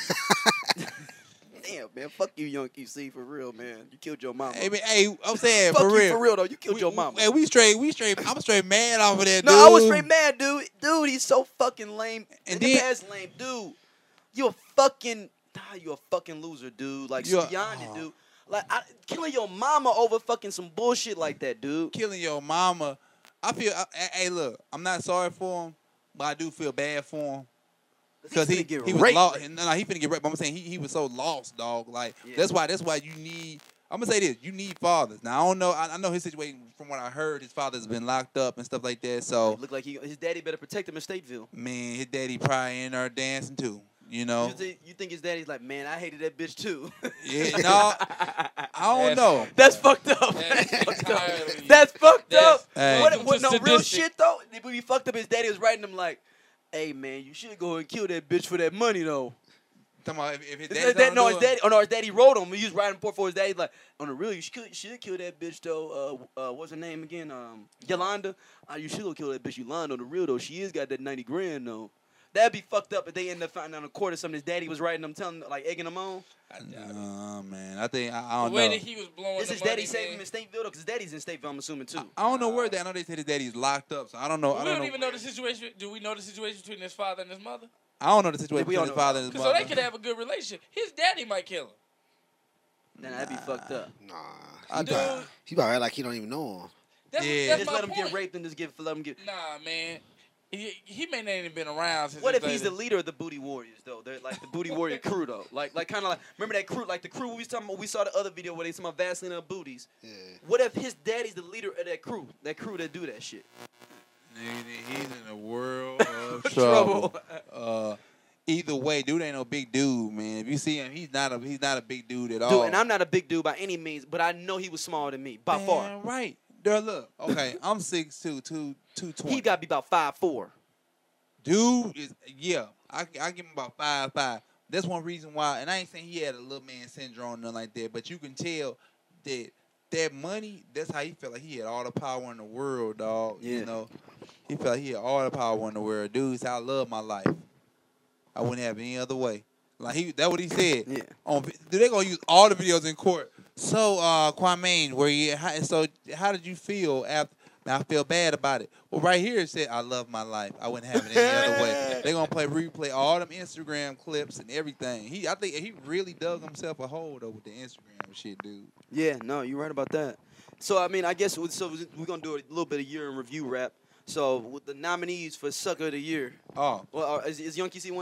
Damn, man, fuck you, young Q C, for real, man. You killed your mama. Hey, man, hey, I'm saying fuck for you real. for real though. You killed We, your mama. Hey, we straight, we straight. I'm straight mad off of that, No, dude. I was straight mad, dude. Dude, he's so fucking lame. And And then- then past lame, dude. You a fucking, ah, you a fucking loser, dude. Like You a- beyond oh. it, dude. Like I, killing your mama over fucking some bullshit like that, dude. Killing your mama. I feel. I, hey, hey, look, I'm not sorry for him, but I do feel bad for him. Because he, finna get he was raped. lost. No, no, he finna get raped. But I'm saying he, he was so lost, dog. Like Yeah. that's why that's why you need. I'm gonna say this: you need fathers. Now I don't know. I, I know his situation. From what I heard, his father's been locked up and stuff like that. So Look like he, his daddy better protect him in Stateville. man, his daddy probably in there dancing too. You know? You, think, you think his daddy's like, man, I hated that bitch too. Yeah, no, I don't That's- know. That's fucked up. That's That's fucked up. entirely- That's fucked That's- up. Hey. What, Welcome what, to no, real sadistic. shit though. When he fucked up, his daddy was writing him like, hey man, you should go and kill that bitch for that money though. Talking about if, if his His daddy dad, no, don't his do it- daddy. Oh no, his daddy wrote him. He was writing report for his daddy. Like on the real, you should should kill that bitch though. Uh, uh, what's her name again? Um, Yolanda. Uh, you should go kill that bitch Yolanda. On the real though, she is got that ninety grand though. That'd be fucked up if they end up finding out in court or something. His daddy was writing them, telling like egging them on. Uh, man, I think I, I The don't way know. that he was blowing Is the his daddy money, saving him man. in Stateville though? Because his daddy's in Stateville, I'm assuming too. I don't know where they. I know they said his daddy's locked up, so I don't know. I We don't don't know. even know the situation. Do we know the situation between his father and his mother? I don't know the situation We between don't his know. father and his Because mother. so they could have a good relationship. His daddy might kill him. Then that'd be fucked up. Nah, I he Dude, probably, he probably act like he don't even know him. that's, Yeah. that's Just my let him point. get raped and just give let him get. Nah, man. He, he may not even been around since. What his if he's the daddy- leader of the Booty Warriors though? They're like the Booty Warrior crew though. Like like kind of like remember that crew like the crew we was talking about. We saw the other video where they talking about Vaseline on booties. Yeah. What if his daddy's the leader of that crew? That crew that do that shit. Nigga, he's in a world of Trouble. trouble. uh, either way, dude ain't no big dude, man. If you see him, he's not a he's not a big dude at all. Dude, and I'm not a big dude by any means, but I know he was smaller than me by far. Man, right. There, look. Okay, I'm six two, two two twenty. He got to be about five four. Dude is yeah. I I give him about five five. That's one reason why. And I ain't saying he had a little man syndrome or nothing like that, but you can tell that that money. That's how he felt like he had all the power in the world, dog. Yeah. You know, he felt he had all the power in the world. Dude, he said, I love my life. I wouldn't have it any other way. Like he, that's what he said. Yeah. On, vi- they gonna use all the videos in court. So, uh, Kwame, where you? How, so, how did you feel after? Now, I feel bad about it. Well, right here it said, I love my life. I wouldn't have it any other way. They're going to play replay all them Instagram clips and everything. He, I think he really dug himself a hole, though, with the Instagram shit, dude. Yeah, no, you're right about that. So I mean, I guess we- so we're gonna do a little bit of year in review rap. So with the nominees for Sucker of the Year, Oh, well, uh, is, is Young K C one this?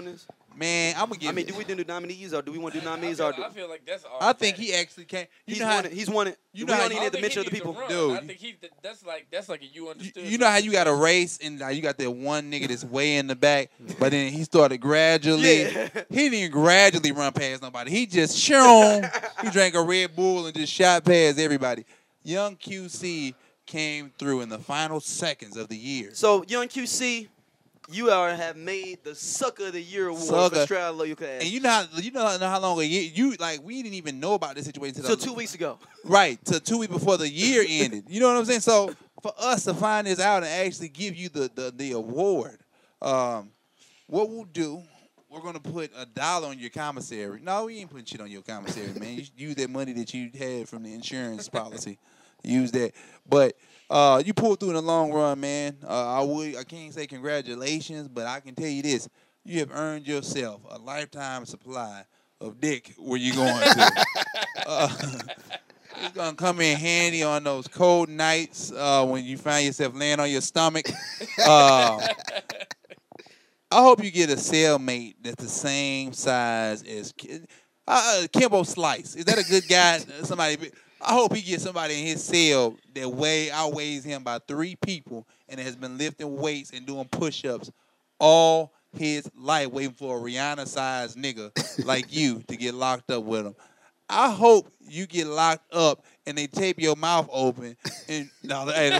Man, I'm gonna give. I mean, it. do we do nominees or do we want to do nominees I or feel, do? I feel like that's all. I think he actually can't. You He's know how won it. He's won it. you You know we how- don't I even I need to think he mention other needs to people. run. Dude. I think he. That's like that's like a you you, understood. you know how you got a race and uh, you got that one nigga that's way in the back, but then he started gradually. Yeah. He didn't even gradually run past nobody. He just shown. He drank a Red Bull and just shot past everybody. Young Q C came through in the final seconds of the year. So, Young Q C, you are have made the Sucker of the Year award Sucker. for Stroud Loyal Class. And you know, how, you know how long a year you like. We didn't even know about this situation So until two weeks ago. Right, to two weeks before the year ended. You know what I'm saying? So for us to find this out and actually give you the the, the award, um, what we'll do, we're gonna put a dollar on your commissary. No, we ain't putting shit on your commissary, man. You should use that money that you had from the insurance policy. Use that. But uh, you pulled through in the long run, man. Uh, I would I can't say congratulations, but I can tell you this. You have earned yourself a lifetime supply of dick where you going to. uh, It's gonna come in handy on those cold nights uh, when you find yourself laying on your stomach. Uh, I hope you get a cellmate that's the same size as Ki- uh, uh, Kimbo Slice. Is that a good guy? Somebody. I hope he gets somebody in his cell that weigh outweighs him by three people and has been lifting weights and doing push-ups all his life, waiting for a Rihanna-sized nigga like you to get locked up with him. I hope you get locked up and they tape your mouth open and no, hey,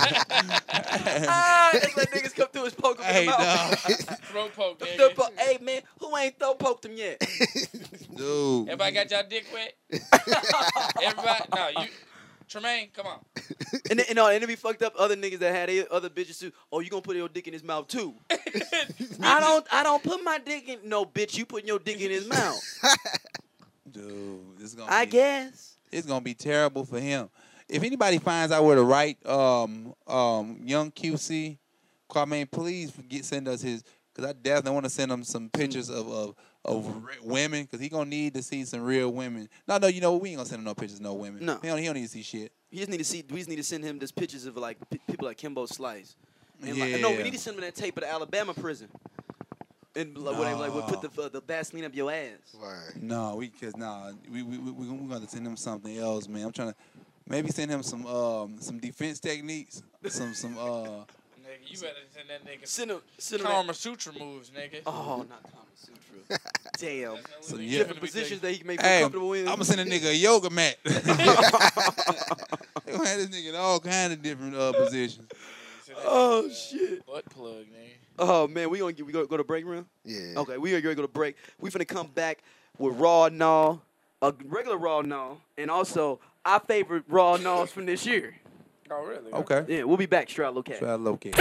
ah, just let niggas come through and poke him hey, in the mouth. no. throw poke, The nigga. po- hey, man, who ain't throw poked him yet? Dude. Everybody got y'all dick wet? Everybody? No, you. Tremaine, come on. And then, and, no, and it be fucked up other niggas that had their other bitches too. Oh, you gonna put your dick in his mouth too? I don't I don't put my dick in. No, bitch, you putting your dick in his mouth. Dude, this is gonna I be, guess. it's gonna be terrible for him. If anybody finds out where to write um um young Q C, Kwame, please get send us his because I definitely want to send him some pictures of of, of re- women because he gonna need to see some real women. No, no, you know what? We ain't gonna send him no pictures of no women. No. he don't, he don't need to see shit. We just need to see. We just need to send him just pictures of like p- people like Kimbo Slice. And Yeah. like, no, we need to send him that tape of the Alabama prison. And like, where they like would put the uh, the Vaseline up your ass. Word. No, we cause nah, we we we we we gonna send him something else, man. I'm trying to maybe send him some um some defense techniques, some some uh. Nigga, you better send that nigga Send him. Send him. that- Kama Sutra moves, nigga. Oh, not Kama Sutra. Damn. That's So, what yeah. Different positions that he can make feel Hey, I'm comfortable in. gonna send a nigga a yoga mat. They gonna have this nigga in all kind of different uh, positions. Oh shit. Butt plug, nigga. Oh man, we gonna get, we gonna go to break room. Yeah. Okay, we are gonna go to break. We finna come back with raw gnaw, a regular raw gnaw, and also our favorite raw gnaws from this year. Oh, really? Okay. Yeah, we'll be back. Stroud Low Cat. Try to locate.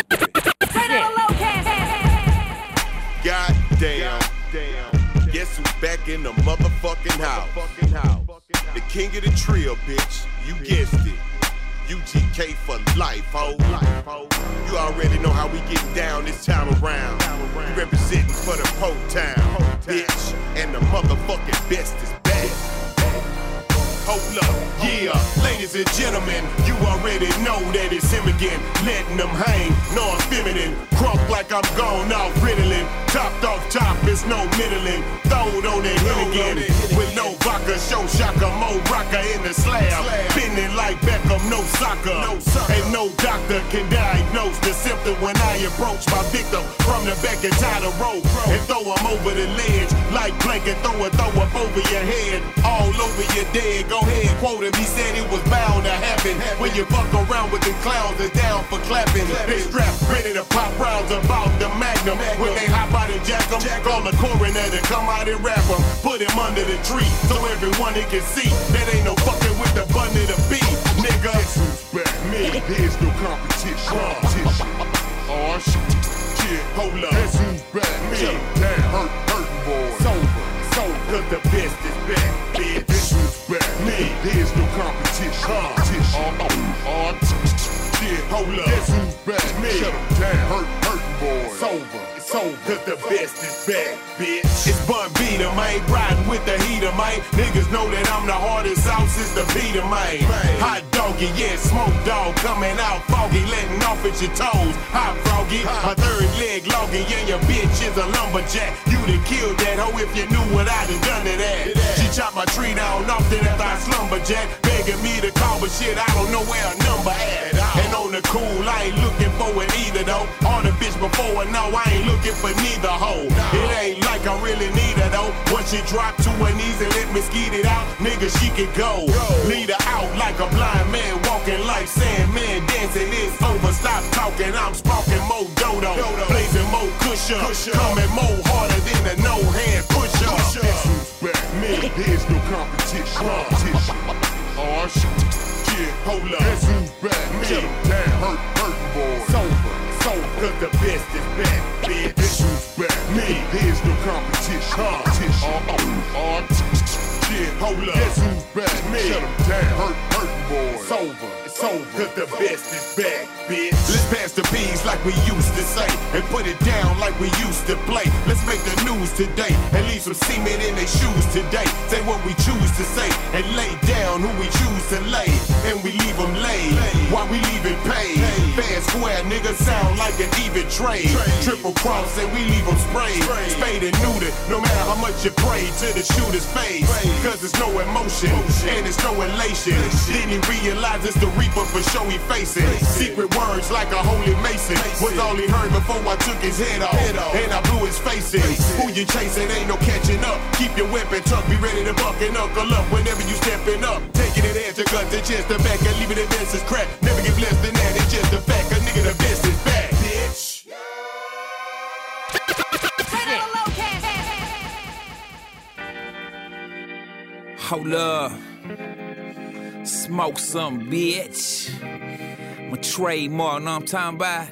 God damn. Guess who's back in the motherfucking house? The king of the trio, bitch. You guessed it. U G K for life, ho. You already know how we getting down this time around. We representing for the Po Town, bitch. And the motherfucking best is back. Hold up, yeah, ladies and gentlemen, you already know that it's him again, letting them hang, no I'm feminine, crunk like I'm gone off Ritalin, topped off top, it's no middling, throwed on the hill again, with no vodka, show shocker, mo rocker in the slab, bending like Beckham, no soccer, and no doctor can diagnose the symptom when I approach my victim from the back and tie the rope, and throw him over the ledge, like blanket, throw it, throw up over your head, all over your dead. Go ahead, quote him. He said it was bound to happen. When you fuck around with the clowns, they're down for clapping. They strapped, ready to pop rounds about the Magnum. When they hop out and jack them, call the coroner to come out and wrap him. Put him under the tree so everyone he can see. That ain't no fucking with the bun of the beat, nigga. Guess who's back? Me. Here's no competition. Competition. Oh shit. Hold up. Guess who's back? Me. Damn. Hurt, hurtin' boy. Sober. Cause the best is back, bitch. This who's back. Me, there's no competition. Competition. Oh, oh, oh, shit. Hold up. Guess who's back? Me. Shut 'em down. Hurt, hurt, boys. Sober, it's over, cause the best is back, bitch. It's Bun B, the man, riding with the heater, man. Niggas know that I'm the hardest out since the Peter, man. Hot doggy, yeah, smoke dog coming out foggy, letting off at your toes. Hot froggy, my third leg logging, yeah, your bitch is a lumberjack. You done killed that hoe if you knew what I done done to that. She chopped my tree down often after I slumberjack, begging me to call, but shit, I don't know where a number at. And on the cool, I ain't looking for it either though. All the bitch before her, no, I ain't looking for neither hoe. It ain't like I really need her though. Once she drop to her knees and let me skeet it out, nigga, she can go. Lead her out like a blind man, walking like Sandman, dancing is over. Stop talking, I'm sparking more dodo, blazing more cushion, coming more harder than a no hand pusher. Back me, there's no competition. Competition. Oh shit, yeah, hold up. Guess who's back? Me, shut 'em down, hurt, hurtin' boys. Sober, sober, cause the best is back, bitch. Guess who's back? Me, there's no competition. Competition. Oh, oh, oh, yeah, hold up. Guess who's back? Me, shut 'em down, hurt, hurtin' boys. Sober, it's over, cause the best is back, bitch. Let's pass the beans like we used to say, and put it down like we used to play. Let's make the news today, and leave some semen in their shoes today. Say what we choose to say, and lay down who we choose to lay. And we leave them laid, while we leave it paid. Fair square, nigga, sound like an even trade. Triple cross, and we leave them sprayed. Spade and neutered, no matter how much you pray to the shooter's face. Cause there's no emotion, and there's no elation. Then he realized it's the reaper for show he facing. Secret words like a holy mason was all he heard before I took his head off, and I blew his face in. Who you chasing? Ain't no catching up. Keep your weapon tucked, be ready to buck and knuckle up whenever you stepping up. Taking it at your gut, the chest to back, and leaving it best is crap. Never get less than that, it's just a fact. A nigga, the best is back, bitch. Hold up. Smoke some, bitch. My trademark, know what I'm talking about?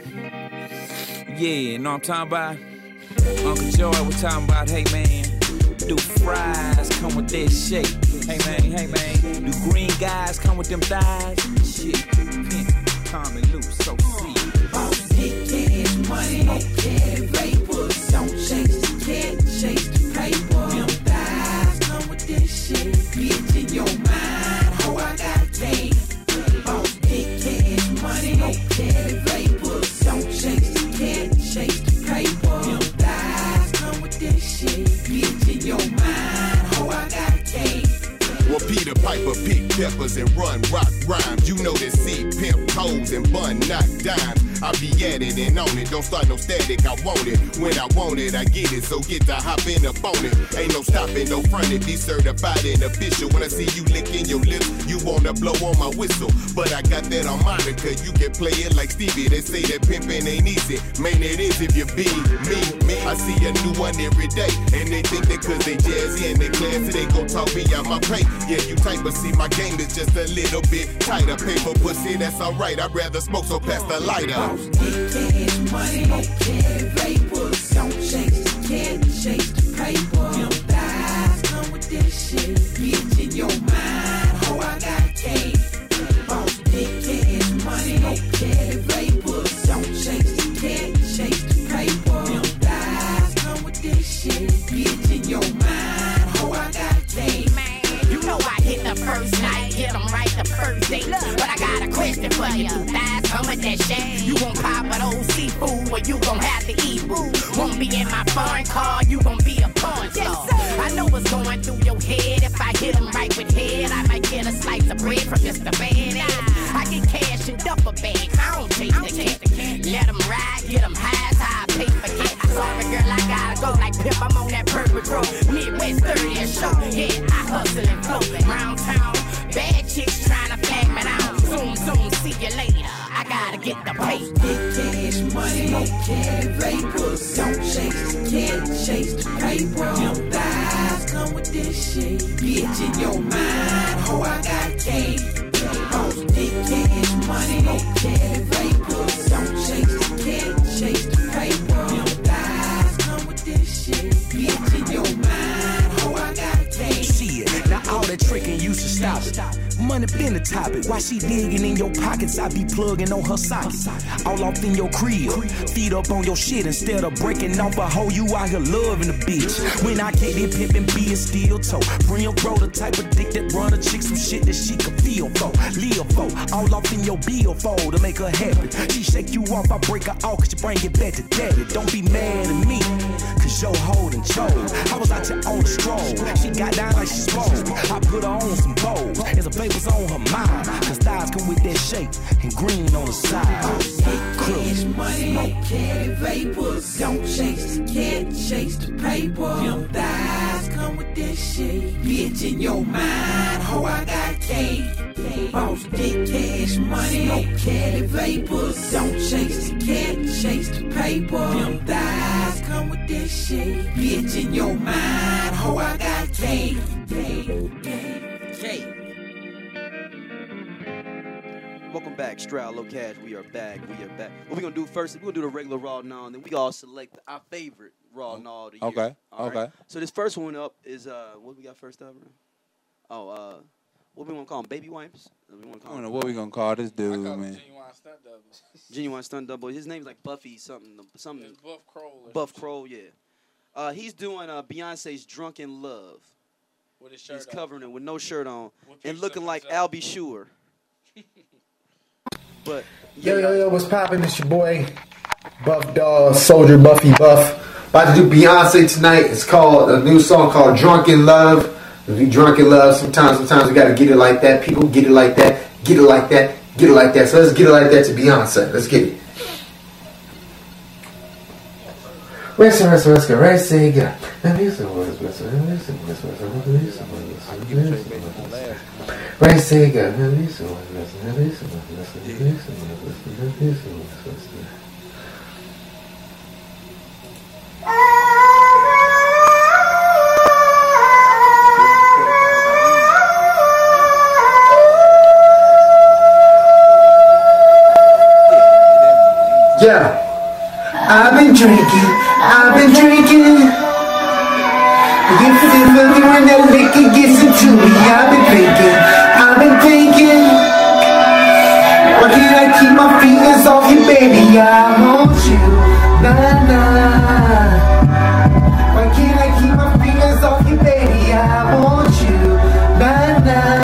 Yeah, know what I'm talking about? Uncle Joy, we talking about, hey man, do fries come with that shit? Hey man, hey man, do green guys come with them thighs? Shit, pink, calm and loose, so see. Boss, get cash, money, smoke cash, vapors, don't chase the cat, chase the paper. Them thighs come with that shit, bitch in your mind, oh I got game. Boss, get cash, money, smoke cash, vapors, don't chase the cat, chase the paper. Them thighs come with that shit, bitch in your mind, oh I got game. Well, Peter Piper pick peppers and run rock rhymes. You know that seed pimp toes and bun knock dimes. I be at it and on it. Don't start no static, I want it. When I want it, I get it. So get to hop in up on it. Ain't no stopping, no fronting. Be certified and official. When I see you licking your lips, you wanna blow on my whistle. But I got that on Monica. You can play it like Stevie. They say that pimping ain't easy. Man, it is if you be me, me. I see a new one every day. And they think that cause they jazzy and they classy, they gon' talk me out my pay. Yeah, you tight, but see my game is just a little bit tighter. Paper pussy, that's alright. I'd rather smoke, so pass the lighter. Get cash, money, cash, vapors. Don't chase the cat, chase the paper. Them thighs come with that shit, bitch in your mind, oh I got cake. Boss, get cash, money, cash, vapors. Don't chase the cat, chase the paper. Them thighs come with that shit, bitch in your mind, oh I got cake. You know I hit the first night, hit them right the first day. But I got a question for you. Thighs come with that shit. You gon' pop an old seafood, or you gon' have to eat food. Won't be in my foreign car, you gon' be a porn star. I know what's going through your head. If I hit them right with head, I might get a slice of bread from Mister Badass. I get cash in duffel bags, I don't chase the cat. Let them ride, get them high, how I pay for cat. Sorry girl, I gotta go like Pip, I'm on that purple road. Midwest thirty show, yeah, I hustle and flow. Round town, bad chicks trying to pack me down. Zoom, zoom, see you later, I gotta get the pay. Get cash, money, smoke cash, vapors. Don't chase the cat, chase the paper. Them thighs come with this shit, bitch in your mind, oh I got cake. Boss, get cash, money, smoke cash, vapors. Don't chase the cat, chase the paper. Them thighs come with this shit, bitch in your mind, oh I got cake. Now all that tricking you should stop it. money been the topic. While she digging in your pockets, I be plugging on her sockets. All off in your crib, feet up on your shit instead of breaking off a hoe. You out here loving the bitch. When I can't be pimping, be a steel toe. Real bro, the type of dick that run a chick some shit that she could feel for, live for. All off in your bill for to make her happy. She shake you off, I break her off, cause you bring it back to daddy. Don't be mad at me, cause you're holding chose. I was out here on the stroll. She got down like she's supposed. I put her on some bold. As the papers on her mind. Cause thighs come with that shape and green on the side. Cash money, smoke caddy vapors. Don't chase the cat, chase the paper. Them thighs come with that shit. Bitch in your mind, ho, I got cake. Boss dick, cash money, smoke caddy vapors. Don't chase the cat, chase the paper. Them thighs come with that shit. Bitch in your mind, ho, I got cake. Cake, cake, cake. Welcome back, Stroud Low Cash. We are back. We are back. What we gonna do first? We gonna do the regular raw now, and then we all select our favorite raw now of the year. Okay. All Okay. right? So this first one up is uh, what we got first up? Oh, uh, what we wanna call them? Baby wipes. We wanna I call don't know them? what we gonna call this dude, I call him man. Genuine Stunt Double. Genuine Stunt Double. His name's like Buffy something. Something. It's Buff Kroll. or Buff some Crow. Yeah. Uh, he's doing uh, Beyonce's "Drunken Love." shit With his shirt He's off. covering it with no shirt on With and pictures looking of like himself. Albie Shore. But Yo, yo, yo, what's poppin'? It's your boy, Buff Dog, Soldier Buffy Buff. About to do Beyonce tonight. It's called, a new song called Drunken Love. We drunken love. Sometimes, sometimes we gotta get it like that. People get it like that. Get it like that. Get it like that. So let's get it like that to Beyonce. Let's get it. Rest, rest, rest, rest, rest, rest. Yeah, I've been drinking, I've been drinking. You feel filthy when that liquor gets into me. I've been thinking, I've been thinking. Why can't I keep my fingers off you, baby? I want you, nah, nah. Why can't I keep my fingers off you, baby? I want you, nah, nah.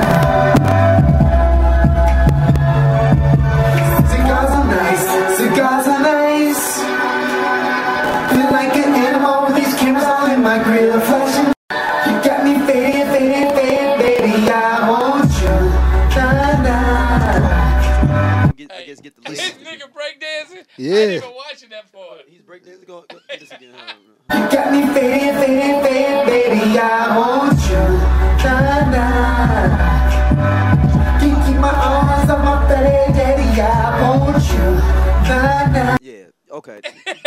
Cigars are nice, cigars are nice. Feel like an animal with these cameras all in my grill flashing. You got me faded, faded, faded, baby. I want you, nah, nah. get, I guess get the This list. nigga breakdancing? Yeah. I ain't even watching that part. He's breakdancing. Go, go get this again. Hold on, bro. You got me faded, faded, faded, baby. I want you, nah, nah. Can't keep my arms on my belly, daddy. I want you, nah, nah. Yeah. Okay.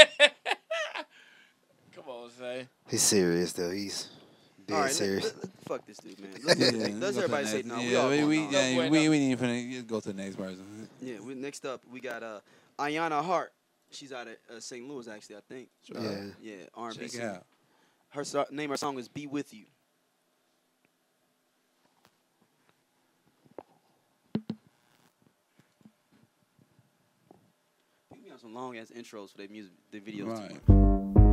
Come on, say. He's serious though. He's dead All right. serious. Let, let, fuck this dude, man. Let's, Yeah, let's go to everybody the say next- no. We Yeah, all we, going we, no. yeah, No we, we need to finna go to the next person. Yeah. We, next up, we got uh, Ayana Hart. She's out of uh, Saint Louis, actually. I think. Yeah. Yeah. R and B. Check it singer. out. Her so- name, of her song is "Be With You." We got some long ass intros for their music, their videos. Right. Too.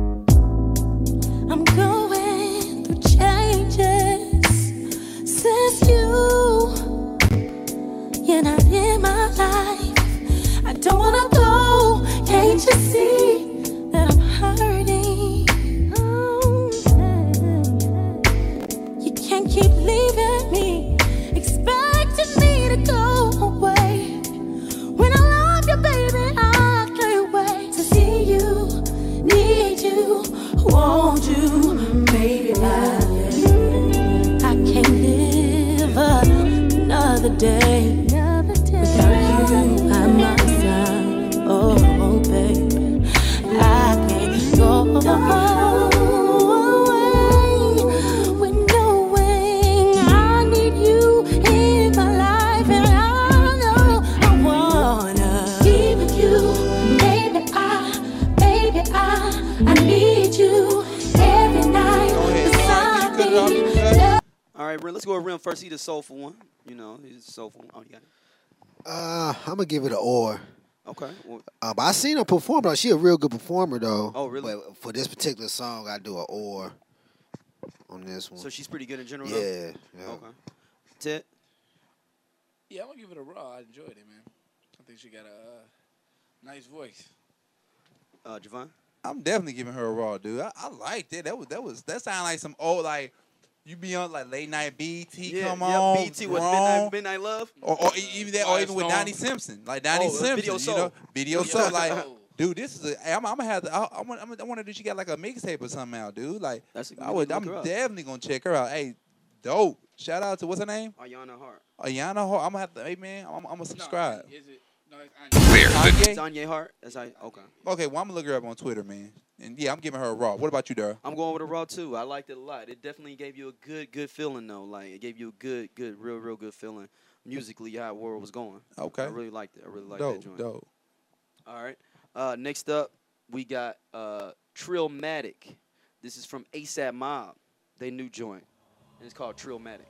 I'm going through changes since you, you're not in my life. I don't wanna go, can't you see that I'm hurting? Oh, you can't keep leaving me, expecting me to go away. When I love you, baby, I can't wait to see you, need you, want you. let's go with Rim first. He the soulful one. You know, he's a soulful one. Oh, you got it. Uh, I'm gonna give it an or. Okay. Well, Uh, but I seen her perform. Though. She a real good performer though. Oh, really? But for this particular song, I do an or on this one. so she's pretty good in general. yeah, Though? yeah. Okay. Ted. Yeah, I'm gonna give it a raw. I enjoyed it, man. I think she got a uh, nice voice. Uh, Javon. I'm definitely giving her a raw, dude. I, I liked it. That was that was that sounded like some old like you be on like late night B E T. Yeah, come yeah, on, B E T with wrong. Midnight, Midnight Love. Or, or e- even that, or even with Firestone. Donnie Simpson, like Donnie Oh, uh, Simpson, Video you Soul. know, Video Video Soul. Like, Soul. dude, this is a. I'm, I'm gonna have to. I, I want. I'm, I wonder if she got like a mixtape or something out, dude. Like, That's a- I we would. need to I'm look her up. definitely gonna check her out. Hey, dope. Shout out to what's her name? Ayana Hart. Ayana Hart. I'm gonna have to. Hey man, I'm, I'm gonna subscribe. No, is it? No, it's Anya. Kanye? Kanye Hart. That's how. Okay. Okay, well I'm gonna look her up on Twitter, man. And yeah, I'm giving her a raw. What about you, Daryl? I'm going with a raw too. I liked it a lot. It definitely gave you a good, good feeling though. Like it gave you a good, good, real, real good feeling musically how the world was going. Okay. I really liked it. I really liked dope, that joint. dope. All right. Uh, next up, we got uh, Trillmatic. This is from ASAP Mob. They new joint. And it's called Trillmatic.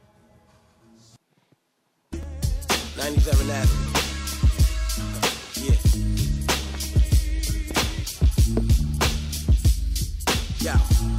ninety-seven Avenue. Yeah. Yo.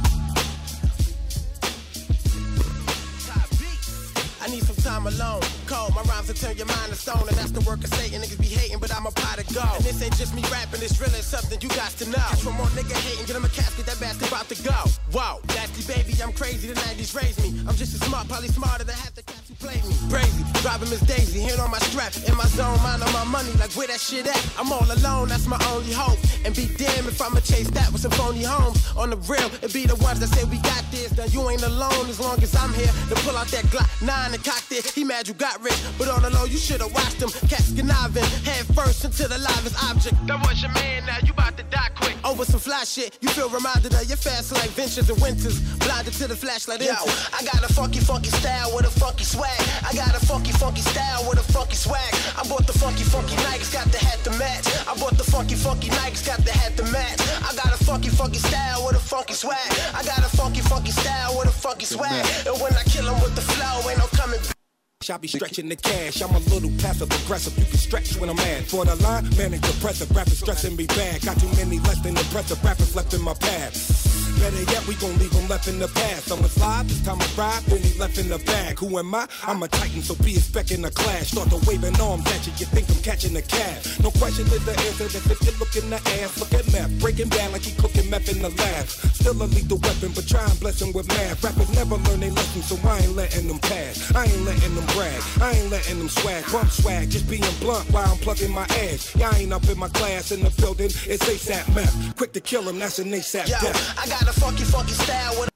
I need some time alone. Cold, my rhymes will turn your mind to stone, and that's the work of Satan. Niggas be hating, but I'm a pot of gold. And this ain't just me rapping, it's really something you got to know. Catch one more nigga hating, get him a casket, that bastard about to go. Whoa, nasty baby, I'm crazy, the nineties raised me. I'm just as smart, probably smarter than half the cats who played me. Crazy, driving Miss Daisy, hand on my strap, in my zone, mind on my money, like where that shit at? I'm all alone, that's my only hope. And be damned if I'ma chase that with some phony homes. On the real, it be the ones that say we got this. Now you ain't alone as long as I'm here to pull out that Glock nine and cock this. He mad you got rich, but on the low you should've watched him. Cats conniving, head first into the livest object. That was your man, now you about to die quick. Over some fly shit, you feel reminded of your fast like ventures and winters. Blinded to the flashlight. Yo, I got a funky, funky style with a funky swag. I got a funky, funky style with a funky swag. I bought the funky, funky Nikes, got the hat to match. I bought the funky, funky Nikes, got the hat to match. I got a funky, funky style with a funky swag. I got a funky, funky style with a funky swag. And when I kill 'em with the flow, ain't no coming back. I be stretching the cash. I'm a little passive aggressive. You can stretch when I'm mad. For the line, manic depressive. Rappers stressing me bad. Got too many less than impressive rappers left in my path. Better yet, we gon' leave them left in the past. Someone slide, this time I ride, then he left in the bag. Who am I? I'm a titan, so be expecting a clash. Start to waving arms at you, you think I'm catching a cab. No question is the answer, that if you look in the ass, look at meth. Breaking down like he cooking meth in the lab. Still a lethal weapon, but try and bless him with math. Rappers never learn they lesson, so I ain't letting them pass. I ain't letting them brag, I ain't letting them swag. Bump swag, just being blunt while I'm plugging my ass. Y'all ain't up in my class in the building, it's ASAP meth. Quick to kill him, that's an ASAP Yo, death. I got a funky, funky style with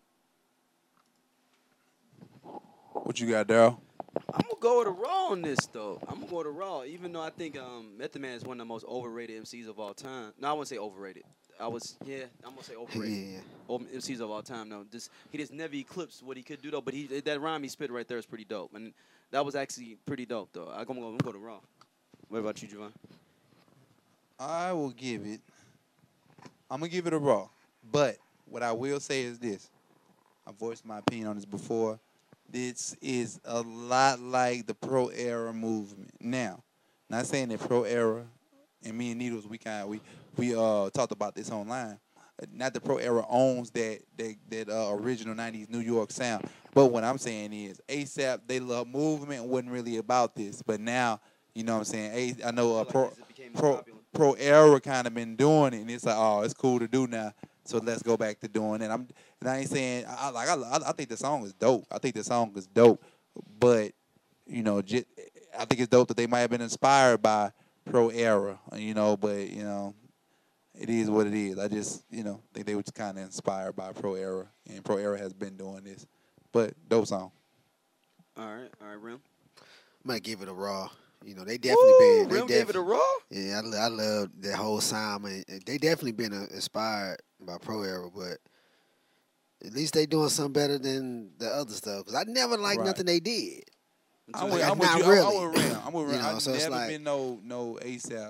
What you got, Daryl? I'm gonna go with a raw on this though. I'm gonna go with a raw, even though I think um, Method Man is one of the most overrated M Cs of all time. No, I wouldn't say overrated. I was yeah, I'm gonna say overrated. Yeah. Over M Cs of all time. No, just he just never eclipsed what he could do though. But he that rhyme he spit right there is pretty dope, and that was actually pretty dope though. I'm gonna go, I'm gonna go to raw. What about you, Javon? I will give it. I'm gonna give it a raw, but what I will say is this: I voiced my opinion on this before. This is a lot like the pro era movement. Now, not saying that pro era and me and Needles, we kind we we uh talked about this online. Not the pro era owns that that that uh, original nineties New York sound, but what I'm saying is ASAP They Love movement wasn't really about this, but now you know what I'm saying. A, I know uh, pro pro pro era kind of been doing it, and it's like, oh, it's cool to do now. So let's go back to doing it. I'm, and I ain't saying I like. I, I think the song is dope. I think the song is dope, but you know, j- I think it's dope that they might have been inspired by Pro Era. You know, but you know, it is what it is. I just you know think they were kind of inspired by Pro Era, and Pro Era has been doing this. But dope song. All right, all right, Rim. Might give it a raw. You know, they definitely Woo, been. They Rim gave it a raw? Yeah, I, lo- I love that whole sound. Man. They definitely been uh, inspired by Pro Era, but at least they doing something better than the other stuff. Because I never liked Right. nothing they did. I'm Like, with, I'm with not you. I'm- really. I'm with Ram. I'm with You Ram. know, I've so it's never like- been no no ASAP.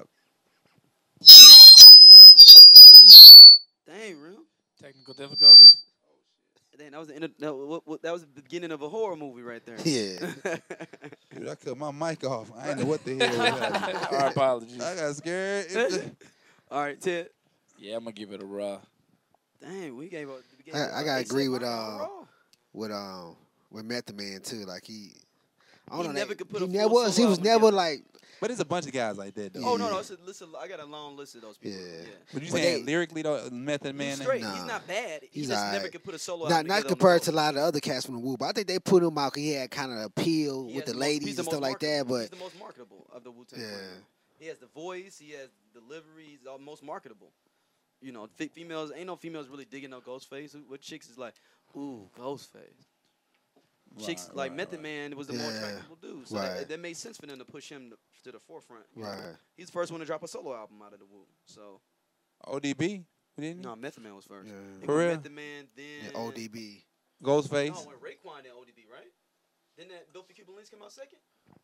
Dang, Rim. Technical difficulties? Damn, that was the end of, no, what, what, that was the beginning of a horror movie right there. Yeah. Dude, I cut my mic off. I didn't know what the hell was happening. Our apologies. I got scared. All right, Ted. Yeah, I'm gonna give it a raw. Dang, we gave. A, we gave I, a- I gotta they said agree with Raw, uh Raw. with um with Method Man too. Like he, I don't He know. never that- could put he a never full was. He solo was album never together. like. But it's a bunch of guys like that though. Oh no, Yeah. no, it's a list of, I got a long list of those people. Yeah. Yeah. But you But saying they- lyrically though, Method Man? He's straight. Nah. He's not bad. He He's just never alright. could put a solo Not album not together on compared the to a lot of the other cats from the Wu, but I think they put him out 'cause he had kind of appeal He with has the most- ladies he's the and stuff most like that. marketable. But he's the most marketable of the Wu-Tang yeah, Clan. He has the voice. He has delivery. He's the most marketable. You know, f- females ain't no females really digging no Ghostface. What chicks is like, ooh, Ghostface. Chicks Right, like right, Method right. Man was the more Yeah, attractable dude. So right. that, that made sense for them to push him to, to the forefront. you know. right. He's the first one to drop a solo album out of the Wu. So O D B, didn't he? no, Method Man was first. Yeah. They For go real? Method Man, then Yeah, O D B. Ghostface. No, when Raekwon then O D B, right? Didn't that Bill for Cuban Links come out second?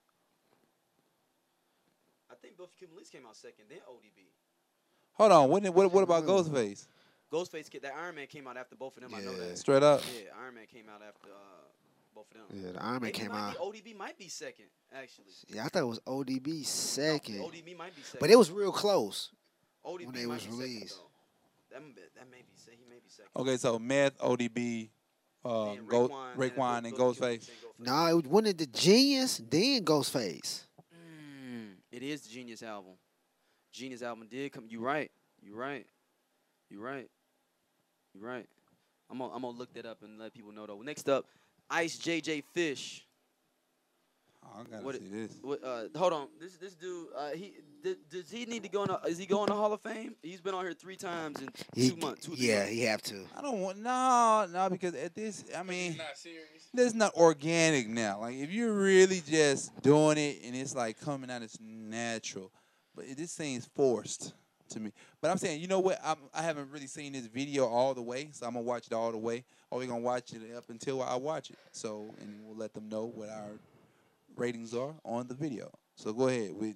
I think Bill for Cuban Links came out second, then O D B. Hold on. What, what, what about Ghostface? Ghostface, kid, that Iron Man came out after both of them. I know Yeah. that. Straight up. Yeah, Iron Man came out after uh, both of them. Yeah, the Iron Man Maybe came might out. Be, O D B might be second, actually. Yeah, I thought it was O D B second, O D B might be second. but it was real close. O D B when they might was be second, released. though. That, may- that may be se- he may be second. Okay, so Meth, O D B, uh, Then Go, Raekwon, Raekwon, then and Bill for Cuban Ghostface. Links, then Ghostface. No, it was one of the Genius, then Ghostface. Mm, it is the Genius album. Genius album did come. You right. You right. You right. You right. I'm gonna I'm gonna look that up and let people know though. Next up, Ice J J Fish. Oh, I gotta What see it- this. What, uh, hold on. This this dude. Uh, he d- does he need to go in? A, is he going to Hall of Fame? He's been on here three times in He, two months. Two, three yeah, months. he have to. I don't want no, no, because at this, I mean, Not serious. this is not organic now. Like if you're really just doing it and it's like coming out, it's natural. But it, this seems forced to me. But I'm saying, you know what? I'm, I haven't really seen this video all the way, so I'm gonna watch it all the way. Or we're gonna watch it up until I watch it. So, and we'll let them know what our ratings are on the video. So go ahead with.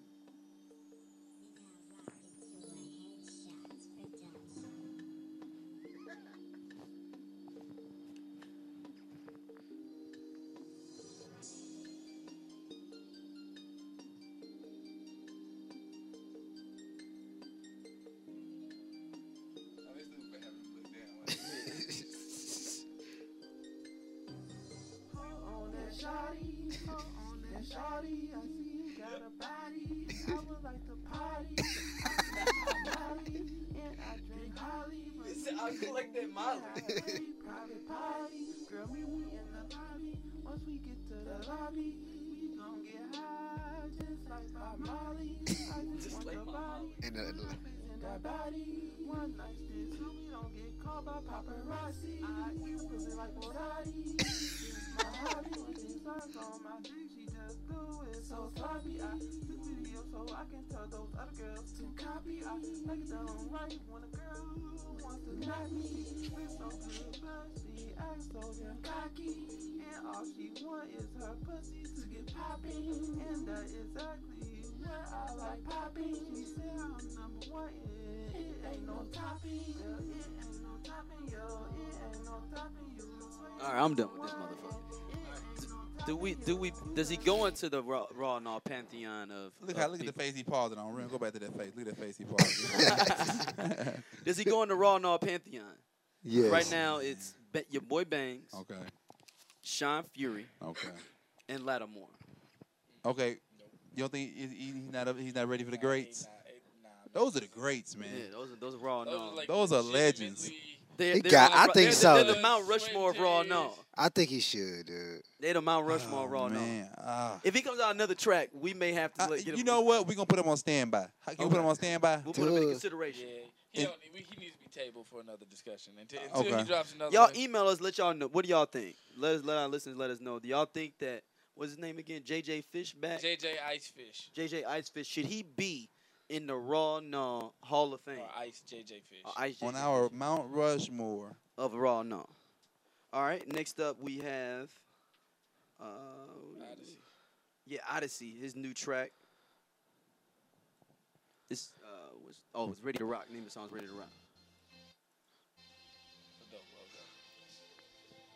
On that shawty, on that shawty, I see you got a body. I would like to party. I smoke Molly and I drink Holly. I collect that Molly. Private party, girl, meet me in the lobby. Once we get to the lobby, we gon' get high just like Bob Molly. I just, want like your Bob body. And, uh, In that body, one night stand so we don't get caught by paparazzi. I eat pussy like Bugatti. My hobby when she starts on my dick, she just do it so sloppy. I took video so I can tell those other girls to copy. I like it done right when a girl wants to knock me. It's so good, but she acts so damn cocky. And all she want is her pussy to get popping. And that is exactly what I like popping. She said I'm number one, and it ain't no topping. Yo, it ain't no topping, yo, it ain't no topping. You All right, I'm done with this motherfucker. Do we? Do we? Does he go into the raw, raw and all pantheon of? Look of how look at the people? face he paused on. We're gonna go back to that face. Look at that face he paused. Does he go in the raw and all pantheon? yes. Right now, it's Ba- your boy Bangs, okay. Sean Fury, Okay. and Lattimore. Okay. You don't think he's, he's not he's not ready for the greats? Those are the greats, man. Yeah, those are those are raw and Those all. are like Those are legends. legitimately- They're, He they're got- the- I think they're, so. They're the Mount Rushmore of raw and all. I think he should, dude. They're the Mount Rushmore of raw Oh, and all. man. Ah. If he comes out another track, we may have to Uh, like, get him. you know what? We're gonna put him on standby. How can we put him on standby? We'll put him in Dude. consideration. Yeah, he, And- don't, we, he needs to be tabled for another discussion until, until Okay. he drops another. Y'all one. email us. Let y'all know. What do y'all think? Let us let our listeners let us know. Do y'all think that what's his name again? J J Fish back. J J Icefish J J Icefish. Should he be in the Raw No Hall of Fame? or Ice J J Fish. Or Ice On J J our Fish Mount Rushmore. of Raw No. All right. Next up we have. Uh, Odyssey. Yeah, Odyssey. His new track. This uh was oh it's Ready to Rock. Name of the song's Ready to Rock. A dope logo.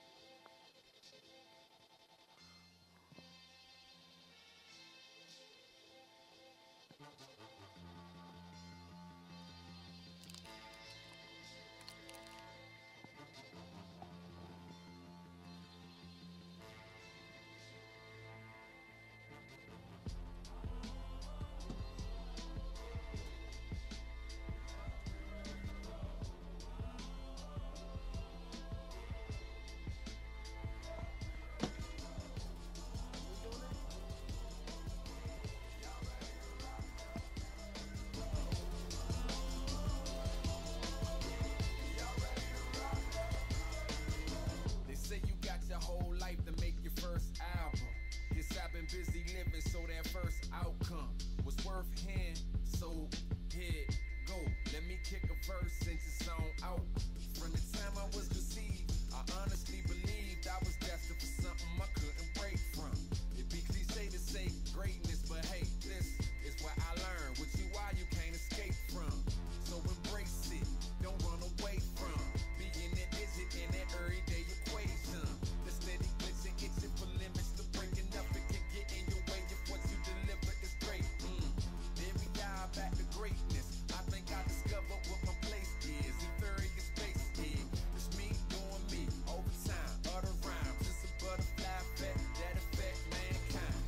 birth hand. So here, go. Let me kick a verse since it's on out. From the time I was conceived, I honestly believed I was destined for something I couldn't break from. It be cliche to say greatness, but hey, this is what I learned. With you, why you can't escape from. So embrace it, don't run away from. Being that digit in that everyday equation. The steady glitching, itching for limits to breaking up. It can get in your way if what you deliver is great. Mm. Then we dive back to greatness. I think I discovered what my place is. Inferior space is. It's me doing me over time. Utter rhymes. It's a butterfly effect that affect mankind.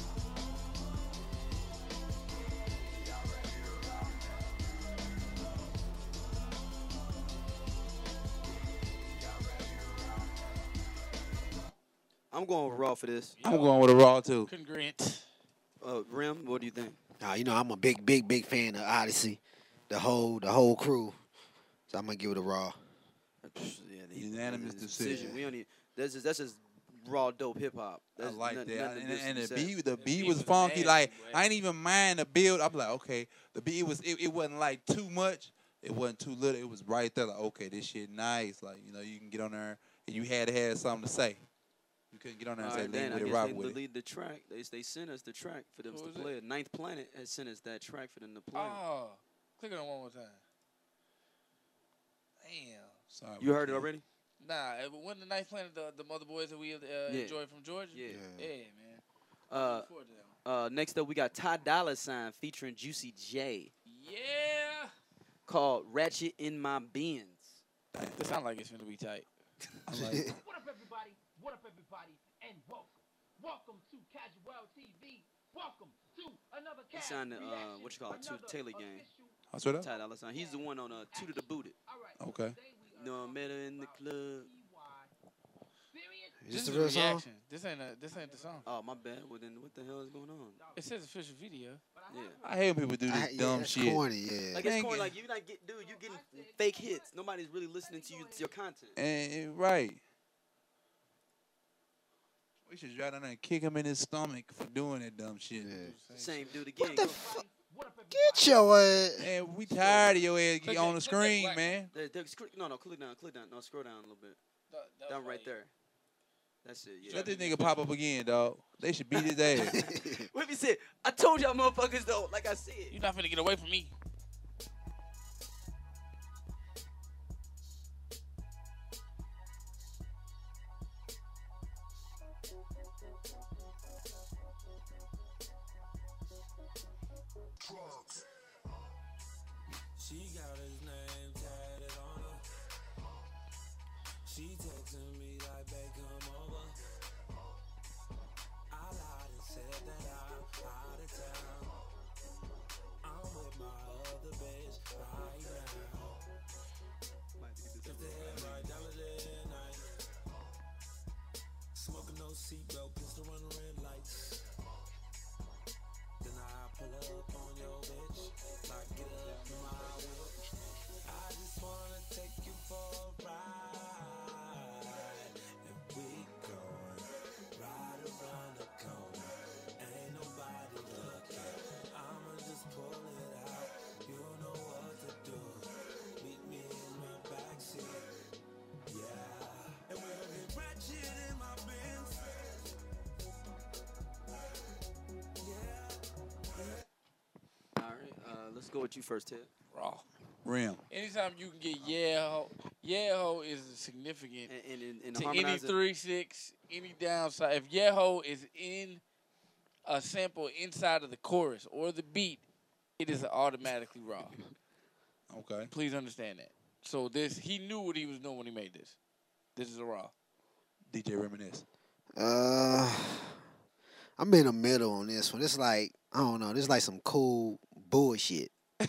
I'm going raw for this. I'm going with a raw too. Congruent. Uh, Rim, what do you think? Nah, you know I'm a big, big, big fan of Odyssey, the whole, the whole crew. So I'm gonna give it a raw. Yeah, the, Unanimous the decision. We don't need. That's just, that's just raw dope hip hop. I That's like nothing- that. nothing And, and additional the to beat, say. the beat beat was was funky. nasty, Like boy. I ain't even mind the build. I'm like, okay, the beat was it, it wasn't like too much. It wasn't too little. It was right there. Like, okay, this shit nice. Like you know, you can get on there and you had to have something to say. You couldn't get on there and All say right, lean then, I with it, guess rock they with it. deleted the track. They they sent us the track for them What to was it? play it. Ninth Planet has sent us that track for them to play. Oh, click on it one more time. Damn. Sorry, You heard it already? Nah, it wasn't the Ninth Planet, the, the Mother Boys that we uh, Yeah. enjoyed from Georgia? Yeah. Yeah, man. Uh, Look forward to that one. uh, next up, we got Ty Dolla Sign featuring Juicy J Yeah. called Ratchet in My Bins. It sounds like it's going to be tight. I'm like, What up, everybody? What up, everybody? And welcome. Welcome to Casual T V. Welcome to another He cast signed the, uh, reaction, what you call it, Two another Taylor Gang. official- I swear to Ty Dolla Sign. He's the one on uh, Two to the Booted. All right. okay. Today we are No, I talking met her in the about club. T Y. Serious? Is This this is the a real song? reaction. This ain't, a, this ain't the song. Oh, my bad. Well, then what the hell is going on? It says official video. Yeah. I hate when people do this I, yeah, dumb that's shit. corny, yeah. Like, it's Thank corny. you. Like, you not get, dude, you getting fake hits. Nobody's really listening to you, to your content. And, and- right. We should drive down there and kick him in his stomach for doing that dumb shit. Yeah. Same dude again. What the Go. fuck? Get your ass. Man, we tired of your ass Click on that- the click that screen, black- man. There- there's click- no, no, click down, click down. No, scroll down a little bit. That- that Down was right like- there. That's it. Yeah. Let this nigga pop up again, dog. They should beat his ass. What if he said, I told y'all motherfuckers though, like I said. You're not finna get away from me. She got his name tatted on her. She texting me like, babe, come over. I lied and said that I'm out of town. I'm with my other bitch right now. If they head right down the dead night. Smoking no seatbelt, pistol running red lights. Then I pull up on your bitch, like get up in my whip. I just wanna take you for a ride, and we going right around the corner. Ain't nobody looking. I'ma just pull it out. You know what to do. Meet me in my backseat, yeah. And we'll get ratchet in my Benz. All right, uh, let's go with you first, Ted. Raw. Rim. Anytime you can get yeah ho, yeah ho is significant And, and, and, and to any harmonize it. three six, any downside. If yeah ho is in a sample inside of the chorus or the beat, it is automatically raw. Okay. Please understand that. So this, he knew what he was doing when he made this. This is a raw. D J Reminisce. Uh, I'm in the middle on this one. It's like, I don't know, this is like some cool bullshit.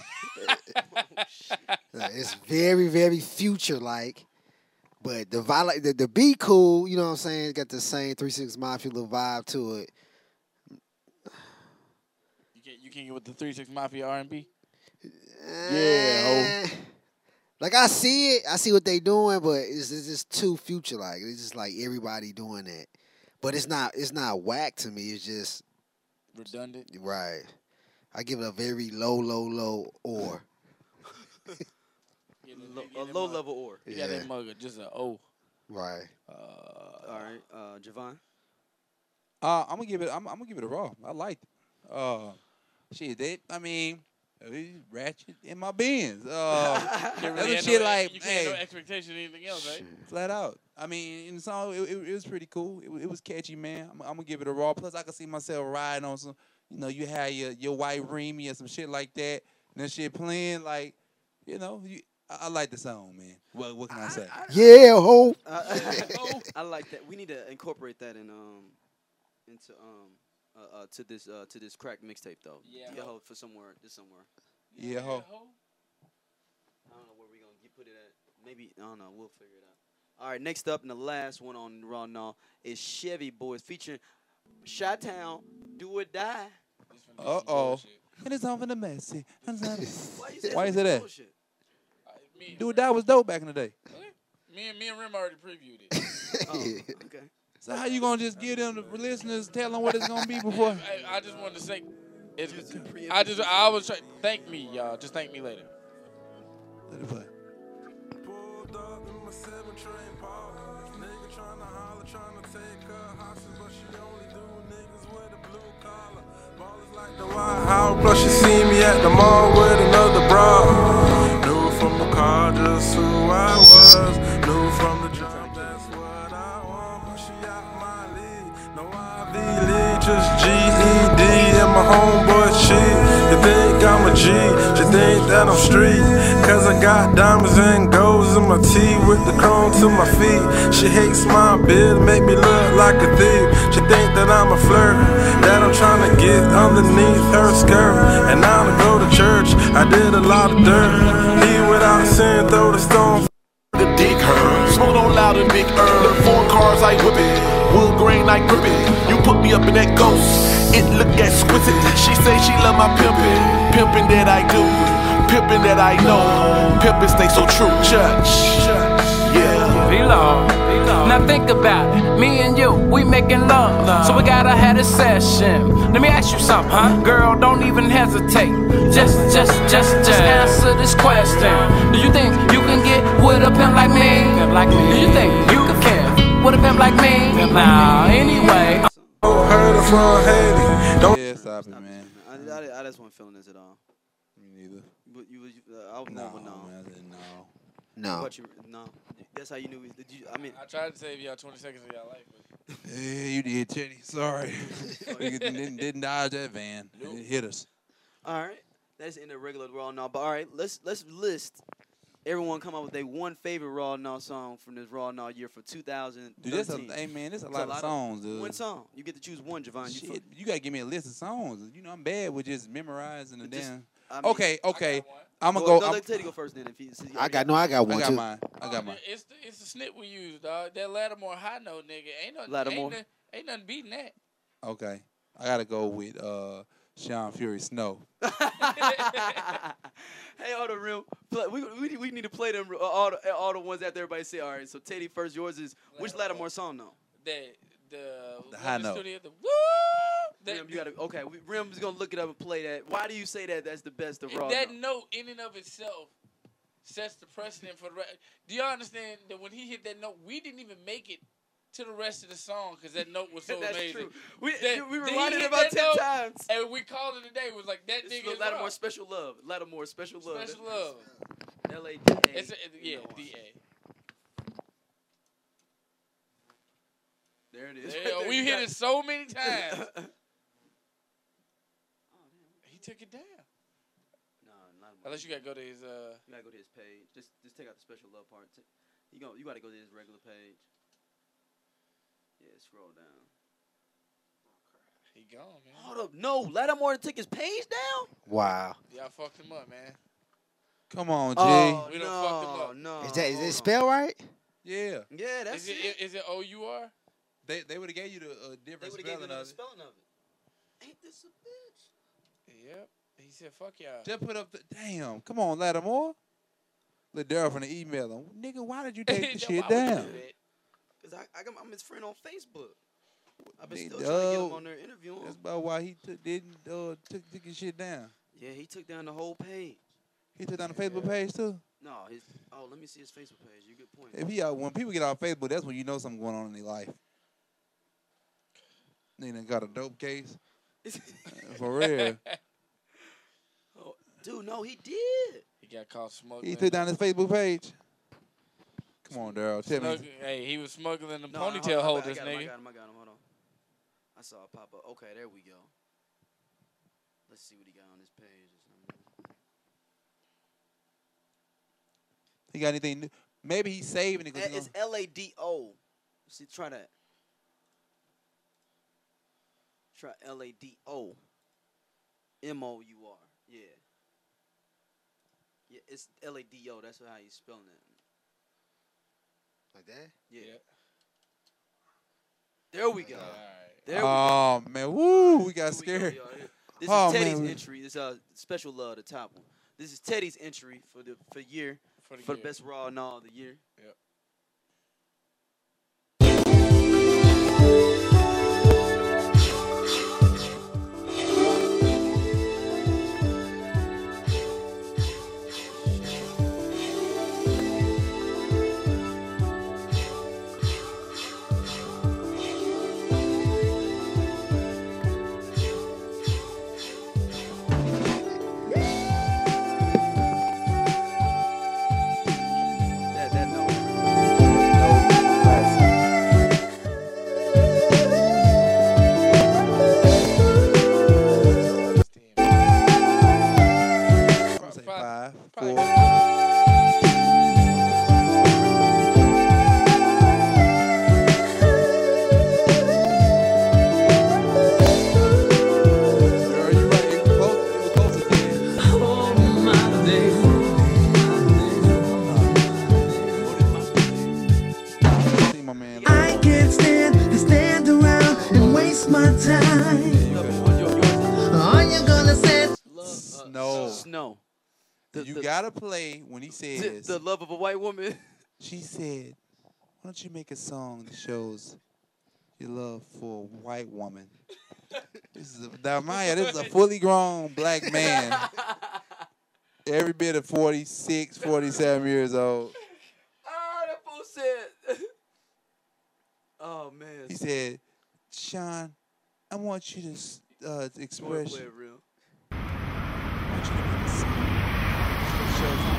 Like, it's very, very future like. But the viol- the the beat cool, you know what I'm saying? It got the same three six Mafia little vibe to it. You can't, you can't get with the three six Mafia R and B? Eh, Like I see it, I see what they doing, but it's, it's just too future like. It's just like everybody doing that. But it's not it's not whack to me. It's just Redundant. right. I give it a very low, low, low or. Lo- a low level or. You got Yeah. that mug of just a O. Right. Uh, All right, uh, Javon. Uh, I'm gonna give it. I'm, I'm gonna give it a raw. I liked it. Uh, shit, they. I mean, we ratchet in my bins. Uh, Can't that's really some have shit no, like, you can't hey, have no expectation of anything else, right? flat out. I mean, in the song, it, it, it was pretty cool. It, wa- it was catchy, man. I'm, I'm gonna give it a raw. Plus, I can see myself riding on some. You know, you had your your white Remy or some shit like that, and that shit playing like, you know, you, I, I like the song, man. What what can I, say? Yeah, ho. Uh, I like that. We need to incorporate that in um into um uh, uh to this uh to this crack mixtape though. Yeah. Yeah, ho, for somewhere, just somewhere. Yeah, ho. I don't know where we gonna get put it at. Maybe I don't know. We'll figure it out. All right, next up and the last one on Raw Now is Chevy Boys featuring Chi-Town, Do or Die. Uh oh. And it's on for the messy. Why you say Why you some say that? bullshit? Me, Dude, that was dope back in the day. me and me and Rim already previewed it. Oh, okay. So how you gonna just give them the listeners, tell them what it's gonna be before? I, I just wanted to say, it's, I just I was trying. Thank me, y'all. Just thank me later. Let it play. Pulled up in my seven train park. Nigga tryna holler, tryna take her hostage, but she only do niggas with a blue collar. Ballers like the White House, plus she see me at the mall with another bra. Knew from the car just who I was. Knew from the jump that's what I want. But she out my league. No I V league, just G E D and my homeboy cheat. You think I'm a G? You think that I'm street? Cause I got diamonds and golds in my teeth with the chrome to my feet. She hates my beard, make me look like a thief. She think that I'm a flirt, that I'm trying to get underneath her skirt. And now to go to church, I did a lot of dirt. He without sin, throw the stone. The dick her, smoke on loud and big herb. Four cars I whip it, wood grain I grip it. You put me up in that ghost, it look exquisite. She say she love my pimpin', pimpin' that I do, pimpin' that I know, pimpin' stay so true. Church, yeah. V-Law. Now think about it, me and you, we making love, so we gotta have a session. Let me ask you something, huh? Girl, don't even hesitate. Just, just, just, just answer this question. Do you think you can get with a pimp like me? Like me? Do you think you can care with a pimp like me? Nah, anyway. Heard it from Haiti. Don't Yeah, stop it, man. I, I, I just wasn't feeling this at all. Me neither. But you, was- uh, I was No, more with no. man, I said no. No. But you, no. That's how you knew. Did you? I mean, I tried to save y'all twenty seconds of y'all life, but Yeah, you did, Teddy. Sorry. Nigga didn't, didn't dodge that van. It hit us. all right. That's in the regular Raw Now. But all right, let's let's list. Everyone come up with their one favorite Raw Now song from this Raw Now year for two thousand thirteen. Dude, that's a, hey, man, there's a It's lot of songs, dude. One song. You get to choose one, Javon. You Shit, you gotta give me a list of songs. You know, I'm bad with just memorizing the Just- damn. I mean, Okay, okay. I'm gonna Well, go. no, I'm- let Teddy go first then. If he, since he I already got no. I got I one got too. mine. I got mine. it's the, it's the snip we use, dog. That Lattimore high note nigga ain't no Lattimore. Ain't, no, ain't nothing beating that. Okay, I gotta go with uh, Sean Fury Snow. Hey, all the real. Play, we, we we need to play them uh, all the all the ones after everybody say. All right, so Teddy first. Yours is which Lattimore song though? The the The high note. Studio, the woo. That, Rim, you gotta okay. We, Rim's gonna look it up and play that. Why do you say that? That's the best of And Raw. that Now? note in and of itself sets the precedent for the rest. Do y'all understand that when he hit that note, we didn't even make it to the rest of the song because that note was so That's amazing. true. We That- we then he rewinded it hit about that ten note, times. and we called it a day. It was like that It's nigga for is Lattimore raw. special love. Lattimore special love. Special love. L A D A. It's a, it- yeah, D A. There it is. There, Right there. we You hit got it so many times. He took it down. No, not much. Unless you gotta go to his uh. You gotta go to his page. Just just take out the special love part. T- You go. You gotta go to his regular page. Yeah, scroll down. He gone, man. Hold up. No, Lattimore took his page down. Wow. Y'all fucked him up, man. Come on, G. Oh We done no, fucked him up. no. Is that is hold it on. spelled right? Yeah, Yeah, that's Is it, it. is it O U R? they they would have gave you the uh, They different would have spelling given him of the it. spelling of it. Ain't this a bitch? Yep. He said, "Fuck y'all." Just put up the damn. Come on, Lattimore. Let Daryl from the email him. Nigga, why did you take the Then shit why would you down? do that? Cause I, I got, I'm his friend on Facebook. I've been Nigga, still trying to get him uh, on there interviewing him. That's about why he took didn't uh, took took his shit down. Yeah, he took down the whole page. He took down the Facebook page too. No, his oh, let me see his Facebook page. You good point. If he out, when people get on Facebook, that's when you know something going on in their life. Nigga done got a dope case. For real. Oh, dude, no, he did. He got caught smuggling. He took down his Facebook page. Come on, Daryl. Tell Smug- me. Hey, he was smuggling the No, hold on, ponytail I holders, got him, I nigga. got him, I got him, hold on. I saw it pop up. Okay, there we go. Let's see what he got on his page or something. He got anything new? Maybe he's saving it. 'cause Eh, he It's gonna- L A D O. See, try that. Try L A D O. M O U R. Yeah. Yeah, it's L A D O. That's how you spelling it. Like that? Yeah. There we go. There we oh, go. man. Woo. We got Here we go, scared. y'all. This oh, is Teddy's man. entry. This is uh, special love, the top one. This is Teddy's entry for the for year For for the the, year. best raw and all of the year. Yep. That that note. I'm gonna say five, four. Girl, you right. It was close. It was close to ten. See my man. I can't stand to stand around and waste my time. Are you gonna say? Snow. Snow. The- you the- gotta play when he The, says. the love of a white woman. She said, "Why don't you make a song that shows your love for a white woman?" This is a, now, Maya, this is a fully grown black man, every bit of forty-six, forty-seven years old. Oh, that fool said. Oh man. He said, "Sean, I want you to s- uh, Play express. it real. I want you to make a song that shows you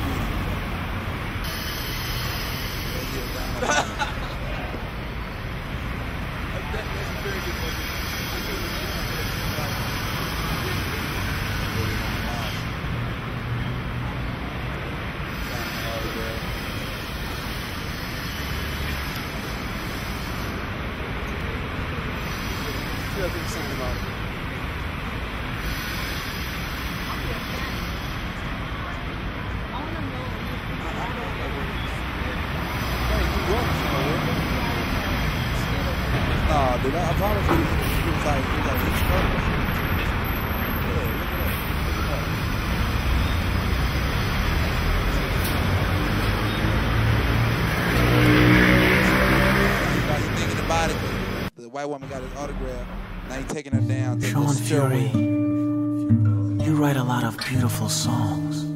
Nah, dude, I promise you, it was like, it was like this color. Yeah, look at that. Look at that. Got him thinking about it. The white woman got his autograph. Now he taking her down to Sean the Fury, stairway. you write a lot of beautiful songs.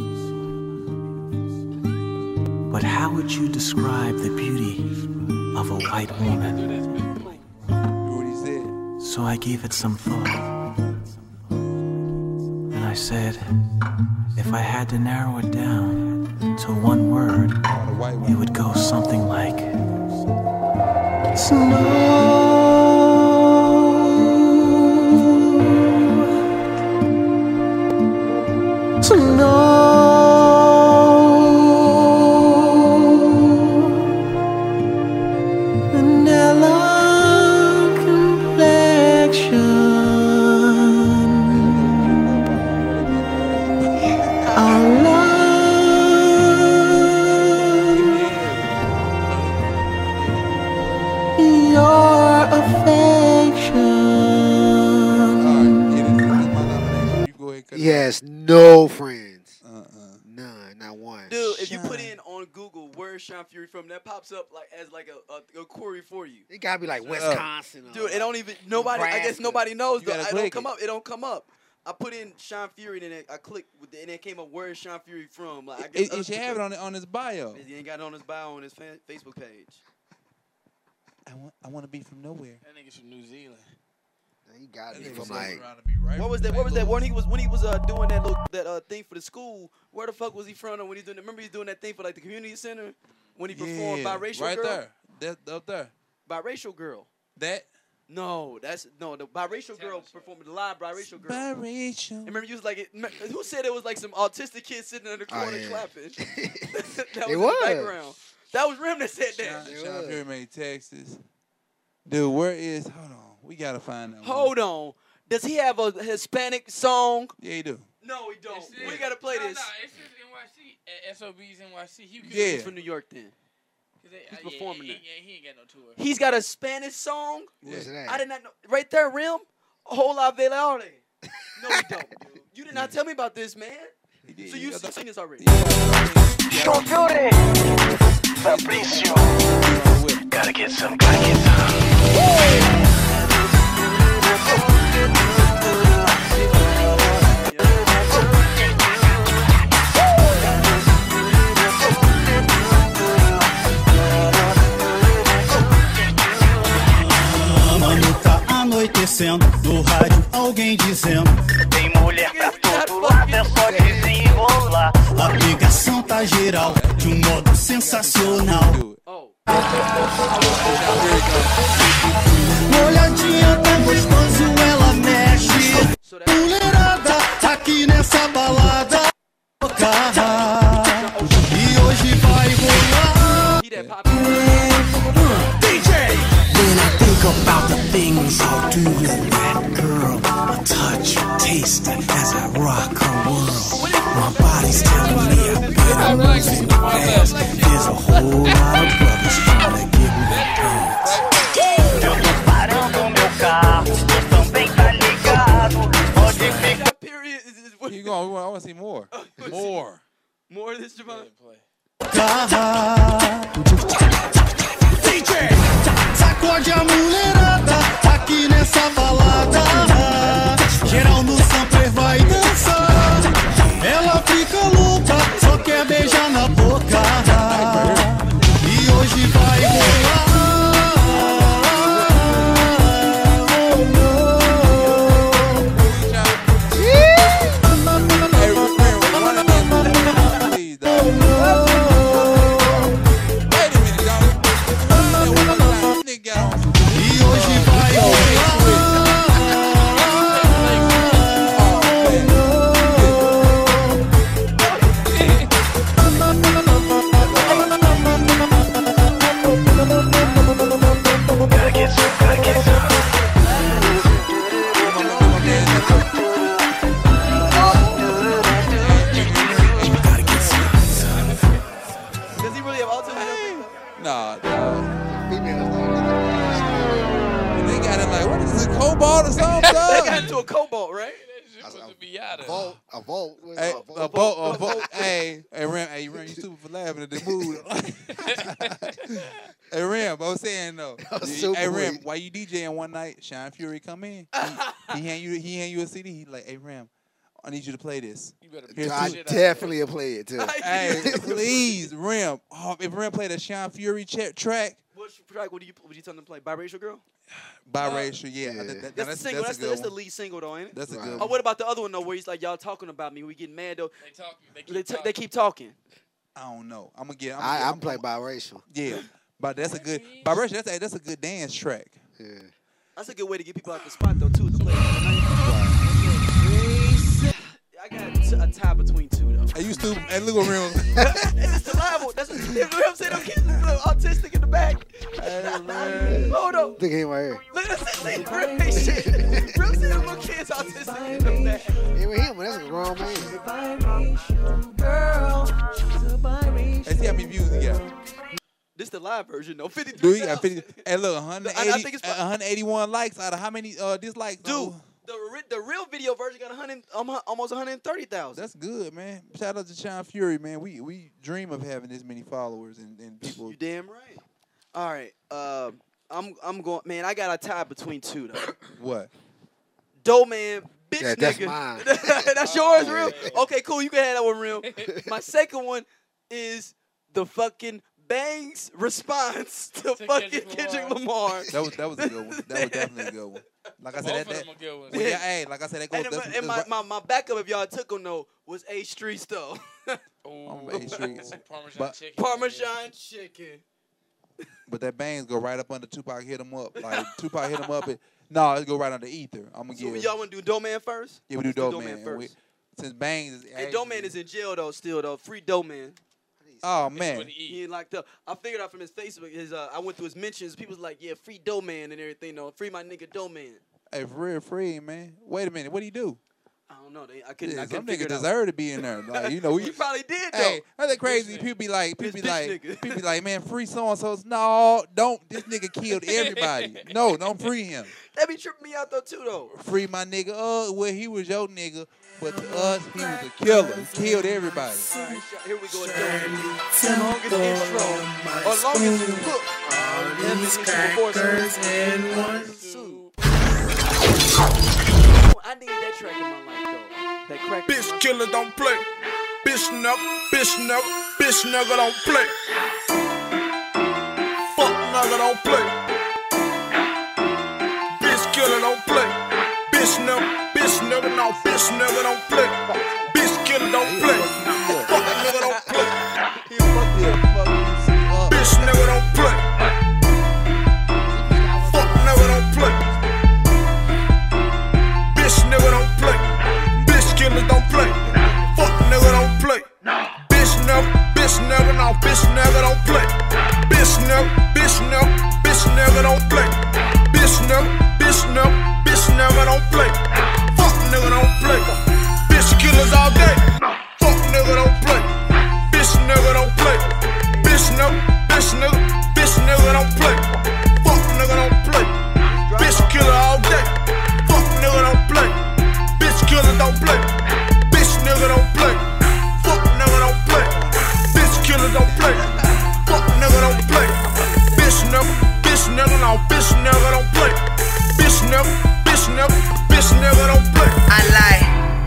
But how would you describe the beauty of a white woman? What he said. So I gave it some thought. And I said, if I had to narrow it down to one word, it would go something like snow. Snow. Vanilla complexion. Our love. Your if you put in on Google where's Sean Fury from, that pops up like as like a, a, a query for you. It gotta be like Wisconsin. or Dude, it don't even nobody. I guess Nebraska. nobody knows. You Though. gotta It don't click come it. up. It don't come up. I put in Sean Fury and then I clicked with the, and it came up where is Sean Fury from. Like I guess It, other it should people- have it on on his bio. He ain't got it on his bio on his fan, Facebook page. I want I want to be from nowhere. That nigga's from New Zealand. He got That it nigga from fucking like. around to be right What was from that? What was that? Saint When Louis. he was when he was uh doing that little that uh thing for the school. Where the fuck was he from? Or when he's doing? Remember he's doing that thing for like the community center when he performed Yeah, biracial right girl. there. That up there. Biracial girl. That No, that's no the biracial girl performed the live biracial girl. biracial. And remember, you was like, it, who said it was like some autistic kid sitting in the Oh, corner yeah. clapping? that was It in was. the background. That was Rim that said that. Sean, Sean Fury made Texas. Dude, where is? Hold on, we gotta find that. one. Hold on. Does he have a Hispanic song? Yeah, he do. No, he don't. It We says- gotta play no, this. No, it says N Y C. uh, S O B's N Y C. He could- Yeah. He's from New York then. 'cause they- He's uh, yeah, performing he, that. Yeah, he ain't got no tour. He's got a Spanish song. What's that? I did not know. Right there, Rim. Hola Velare. No, he don't, dude. You did not tell me about this, man. did. So you you seen this already? Fury. Fabricio. Gotta get some, gotta get some. Mano, tá anoitecendo. No rádio, alguém dizendo: Tem mulher pra todo lado, é só desenrolar. a pegação tá geral, de um modo sensacional. Molhadinha, tão gostoso, ela mexe. Mulherada, aqui nessa balada. E hoje vai rolar. D J! When I think about the things I'll do with that girl, I touch, taste as I rock her world. My body's telling me I better move it fast. There's a whole lot of brothers trying to give me a dance. Eu tô parando meu carro, você também tá ligado. Pode ficar. Keep going. We want, I want to see more. More. More of this, Javon? D J! Sacode a mulherada aqui nessa balada. Geral no sampler vai dançar. Ela fica louca, só quer beijar na boca. E hoje vai rolar. E hoje vai Gotta get some, gotta get some. Does he really have autism? Nah, nah. They got it like, what is this, a cobalt or something? They got into a cobalt, right? A vault. A vault. What's Hey, a vault? a vote, a vote. Hey, hey, Ram, hey, Ram, you stupid for laughing at the mood. Hey, Ram, I was saying though. was super Hey, Ram, weak. while you DJing one night, Sean Fury come in. He, he hand you, he hand you a C D. He like, hey, Ram, I need you to play this. You better Here's I two- definitely will play it too. Hey, please, Ram. Oh, if Ram played a Sean Fury ch- track, What track would you would you tell them to play? Biracial Girl? biracial, yeah, Yeah. that- that- That's, that's, the single. that's That's, a the, that's good the one. lead single though, ain't it? That's a Right. good Oh, one. what about the other one though, where he's like, y'all talking about me? We getting mad though. They talk. They keep They, t- talking. they keep talking. I don't know. I'm gonna get. I'm I, gonna I'm play biracial. Yeah, but that's a good biracial. That's a, that's a good dance track. Yeah. That's a good way to get people out the spot though too. To play. I got t- a tie between two though. Hey, you stupid. Hey, look what Ram. It's just the live one. That's what, you know what I'm saying. Them kids is a little autistic in the back. Hold on. Look at him right here. Look at this thing. Real shit. Real shit. Them little kids autistic in the back. Even him, that's a grown man. Let's see how many views he got. This the live version though. fifty-three Dude, he got fifty. Hey, look, one hundred eighty, I- I think it's uh, one hundred eighty-one likes out of how many uh, dislikes? Dude, Oh, The ri- the real video version got one hundred, um, almost one hundred thirty thousand. That's good, man. Shout out to Sean Fury, man. We we dream of having this many followers and, and people. You damn right. All right. Um, I'm I'm going. Man, I got a tie between two though. What? Doe man, bitch Yeah, that's nigga. mine. That's yours, real. Okay, cool. You can have that one, real. My second one is the fucking Bangs response to, To fucking Kendrick Kendrick Lamar. Lamar. That was that was a good one. That was definitely a good one. Like I said, Both that, of that them are good ones. well, yeah, hey, like I said, that goes. And, that's, my, that's and my, right. my, my backup, if y'all took them though, was A Streets though. On A Streets. Parmesan But- chicken. Parmesan chicken. But that Bangs go right up under Tupac. Hit him up like Tupac hit him up. And, no, it go right under Ether. I'm gonna So give. y'all want to do Doe Man first? Yeah, we do Let's Dope Doe Man. Man And first. we- since Bangs is And Doe Man is in jail though, still though. Free Doe Man. oh man, He ain't locked up. I figured out from his Facebook. His uh, I went through his mentions. People was like, "Yeah, free Doe Man and everything. though. Free my nigga Doe Man." hey, for real, free man. Wait a minute, what do you do? I don't know. They, I couldn't. Yeah, I some couldn't figure niggas it out. deserve to be in there. Like you know, we He probably did though. Hey, that's that crazy. People be like, people be like, people be like, man, free so and so's. No, don't. This nigga killed everybody. No, don't free him. That be tripping me out though too though. Free my nigga. Uh, well, he was your nigga, but to us, he was a killer. He killed everybody. All right, sh- here we go. Doe. Longest intro or longest hook. These crackers and one soup. I need that track in my life though. That crack. Bitch killer don't play. Bitch knuck, bitch knuck, bitch nugga don't play. Fuck nugga don't play. Bitch killer don't play. Bitch knuck, bitch nugga, no, bitch nugga don't play. Bitch killer don't play. Fuck nugga don't play. Bitch nugga don't play. Fuck nugga don't play. Bitch nigga don't play. Bitch killers don't play. Fuck nigga don't play. Bitch nigga, bitch nigga, no, bitch nigga don't play. Bitch nigga, bitch nigga, bitch nigga don't play. Bitch nigga, bitch nigga, bitch nigga don't play. Fuck nigga don't play. Bitch killers all day. Fuck nigga don't play. Bitch nigga don't play. Bitch nigga, bitch nigga, bitch nigga don't play. Fuck nigga don't play. Bitch killer all day. Fuck nigga don't play. Bitch killer don't play. Bitch nigga don't play. Fuck nigga don't play. Bitch killer don't play. Fuck nigga don't play. Bitch nigga, bitch nigga, no, bitch nigga don't play. Bitch nigga, bitch nigga, bitch nigga don't play. I lie.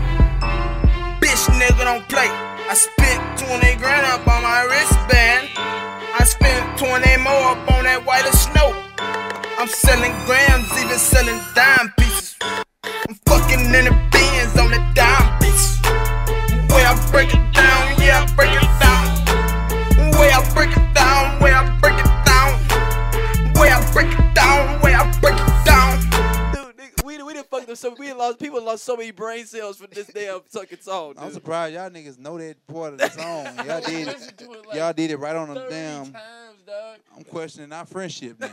Bitch nigga don't play. I spent twenty grand up on my wristband. I spent twenty more up on that white of snow. I'm selling grams, even selling dime pieces. I'm fucking in the bins on the dime piece. Way I break it down, yeah, I break it down. Way I break it down, way I break it down. Way I break it down, way I break it down. Dude, nigga, we we done fucked up so we done lost people lost so many brain cells for this damn fucking song. Dude. I'm surprised y'all niggas know that part of the song. Y'all did it. Y'all did it right on the damn. I'm questioning our friendship now.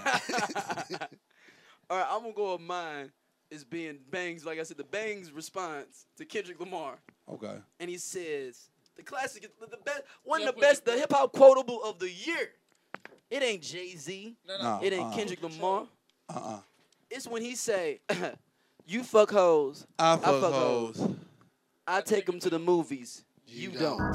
All right, I'm gonna go with mine. Is being Bangs, like I said, the Bangs response to Kendrick Lamar. Okay. And he says the classic, the, the best, one Yeah, of the put best, the hip hop quotable of the year. It ain't Jay Z. No, no. It ain't uh-uh. Kendrick Lamar. Uh-uh. It's when he say, "You fuck hoes, I fuck hoes. I take them to the movies. You, don't."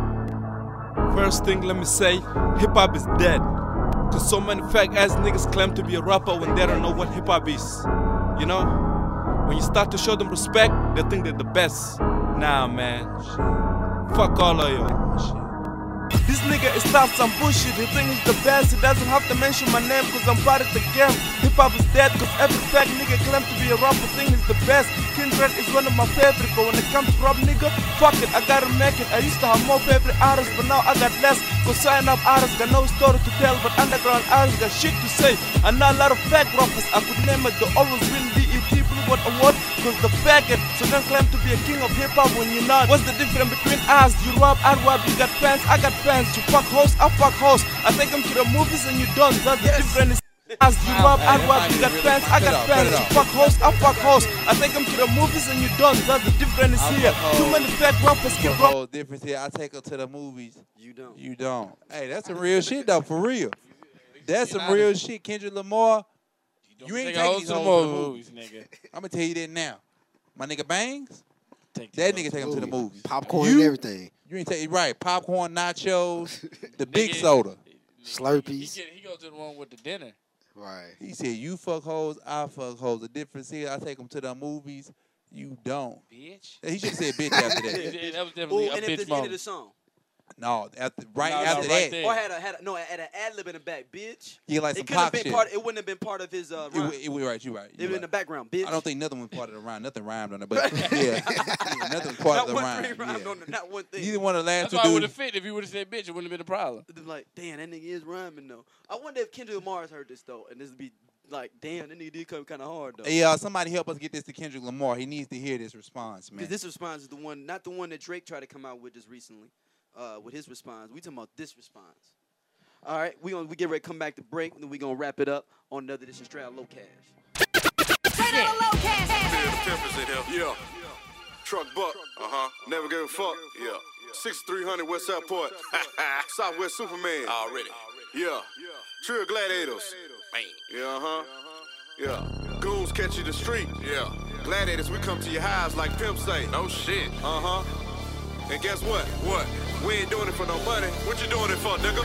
First thing, let me say, hip hop is dead. Cause so many fake ass niggas claim to be a rapper when they don't know what hip hop is. You know? When you start to show them respect, they think they're the best. Nah, man. Fuck all of you. This nigga is start some bullshit. He think he's the best. He doesn't have to mention my name cause I'm part of the game. Hip hop is dead cause every fake nigga claim to be a rapper think he's the best. Kindred is one of my favorite, but when it comes to rap nigga, fuck it, I gotta make it. I used to have more favorite artists, but now I got less. Cause sign up artists got no story to tell, but underground artists got shit to say. I know a lot of fake rappers, I could name it, they always win D E T Blue What Award cause the faggot. So don't claim to be a king of hip hop when you're not. What's the difference between us? You rap, I rap, you got fans, I got fans. You fuck hoes, I fuck hoes. I take them to the movies and you don't. That's the difference. As you rap, I rap, you got fans, I got fans. You fuck hoes, I fuck hoes. I take them to the movies and you don't. That's the difference here. Too many fake rappers keep The whole difference here. I take her to the movies. You don't. You don't. Hey, that's some real shit though, for real. That's some real shit. Kendrick Lamar. You ain't take taking hoes these to the hoes to the movies, movies, nigga. I'm gonna tell you that now. My nigga Bangs. Take that nigga take him to the Ooh, movies. popcorn you, and everything. You ain't take right. Popcorn, nachos, the big Nigga, soda. Slurpees. He, get, he goes to the one with the dinner. Right. He said, "You fuck hoes, I fuck hoes. The difference here, I take them to the movies. You don't." Bitch. He should have said bitch after that. Yeah, that was definitely Ooh, a and bitch at the end moment. of the song. No, after, right No, no, after right that. there. Or had a had a, no had an ad lib in the back, bitch. Yeah, like it some couldn't have pop been shit. part. It wouldn't have been part of his uh. It, Rhyme. wa- it, was right, you right. It You was in the right. background, bitch. I don't think nothing was part of the rhyme. Nothing rhymed on it, but yeah, yeah, nothing was part not of the one rhyme. thing rhymed Yeah. on it, not one thing. Neither one of the last That's two why it would have dudes. fit. If you would have said bitch, it wouldn't have been a problem. They're like, damn, that nigga is rhyming though. I wonder if Kendrick Lamar's heard this though, and this would be like, damn, that nigga did come kind of hard though. Hey, uh, somebody help us get this to Kendrick Lamar. He needs to hear this response, man. Because this response is the one, not the one that Drake tried to come out with just recently, uh, with his response. We talking about this response. All right, we gonna we get ready to come back to break, and then we gonna wrap it up on another edition straight out low cash. Straight out of low cash. Tempest in here. Yeah. Truck buck. Uh huh. Never give a fuck. Yeah. sixty-three hundred West Southport. Southwest Superman. Already. Yeah. Trio Gladiators. Yeah, uh huh. Yeah. Goons catch you the street. Yeah. Gladiators, we come to your hives like Pimp say. No shit. Uh huh. And guess what? What? We ain't doing it for no money. What you doing it for, nigga?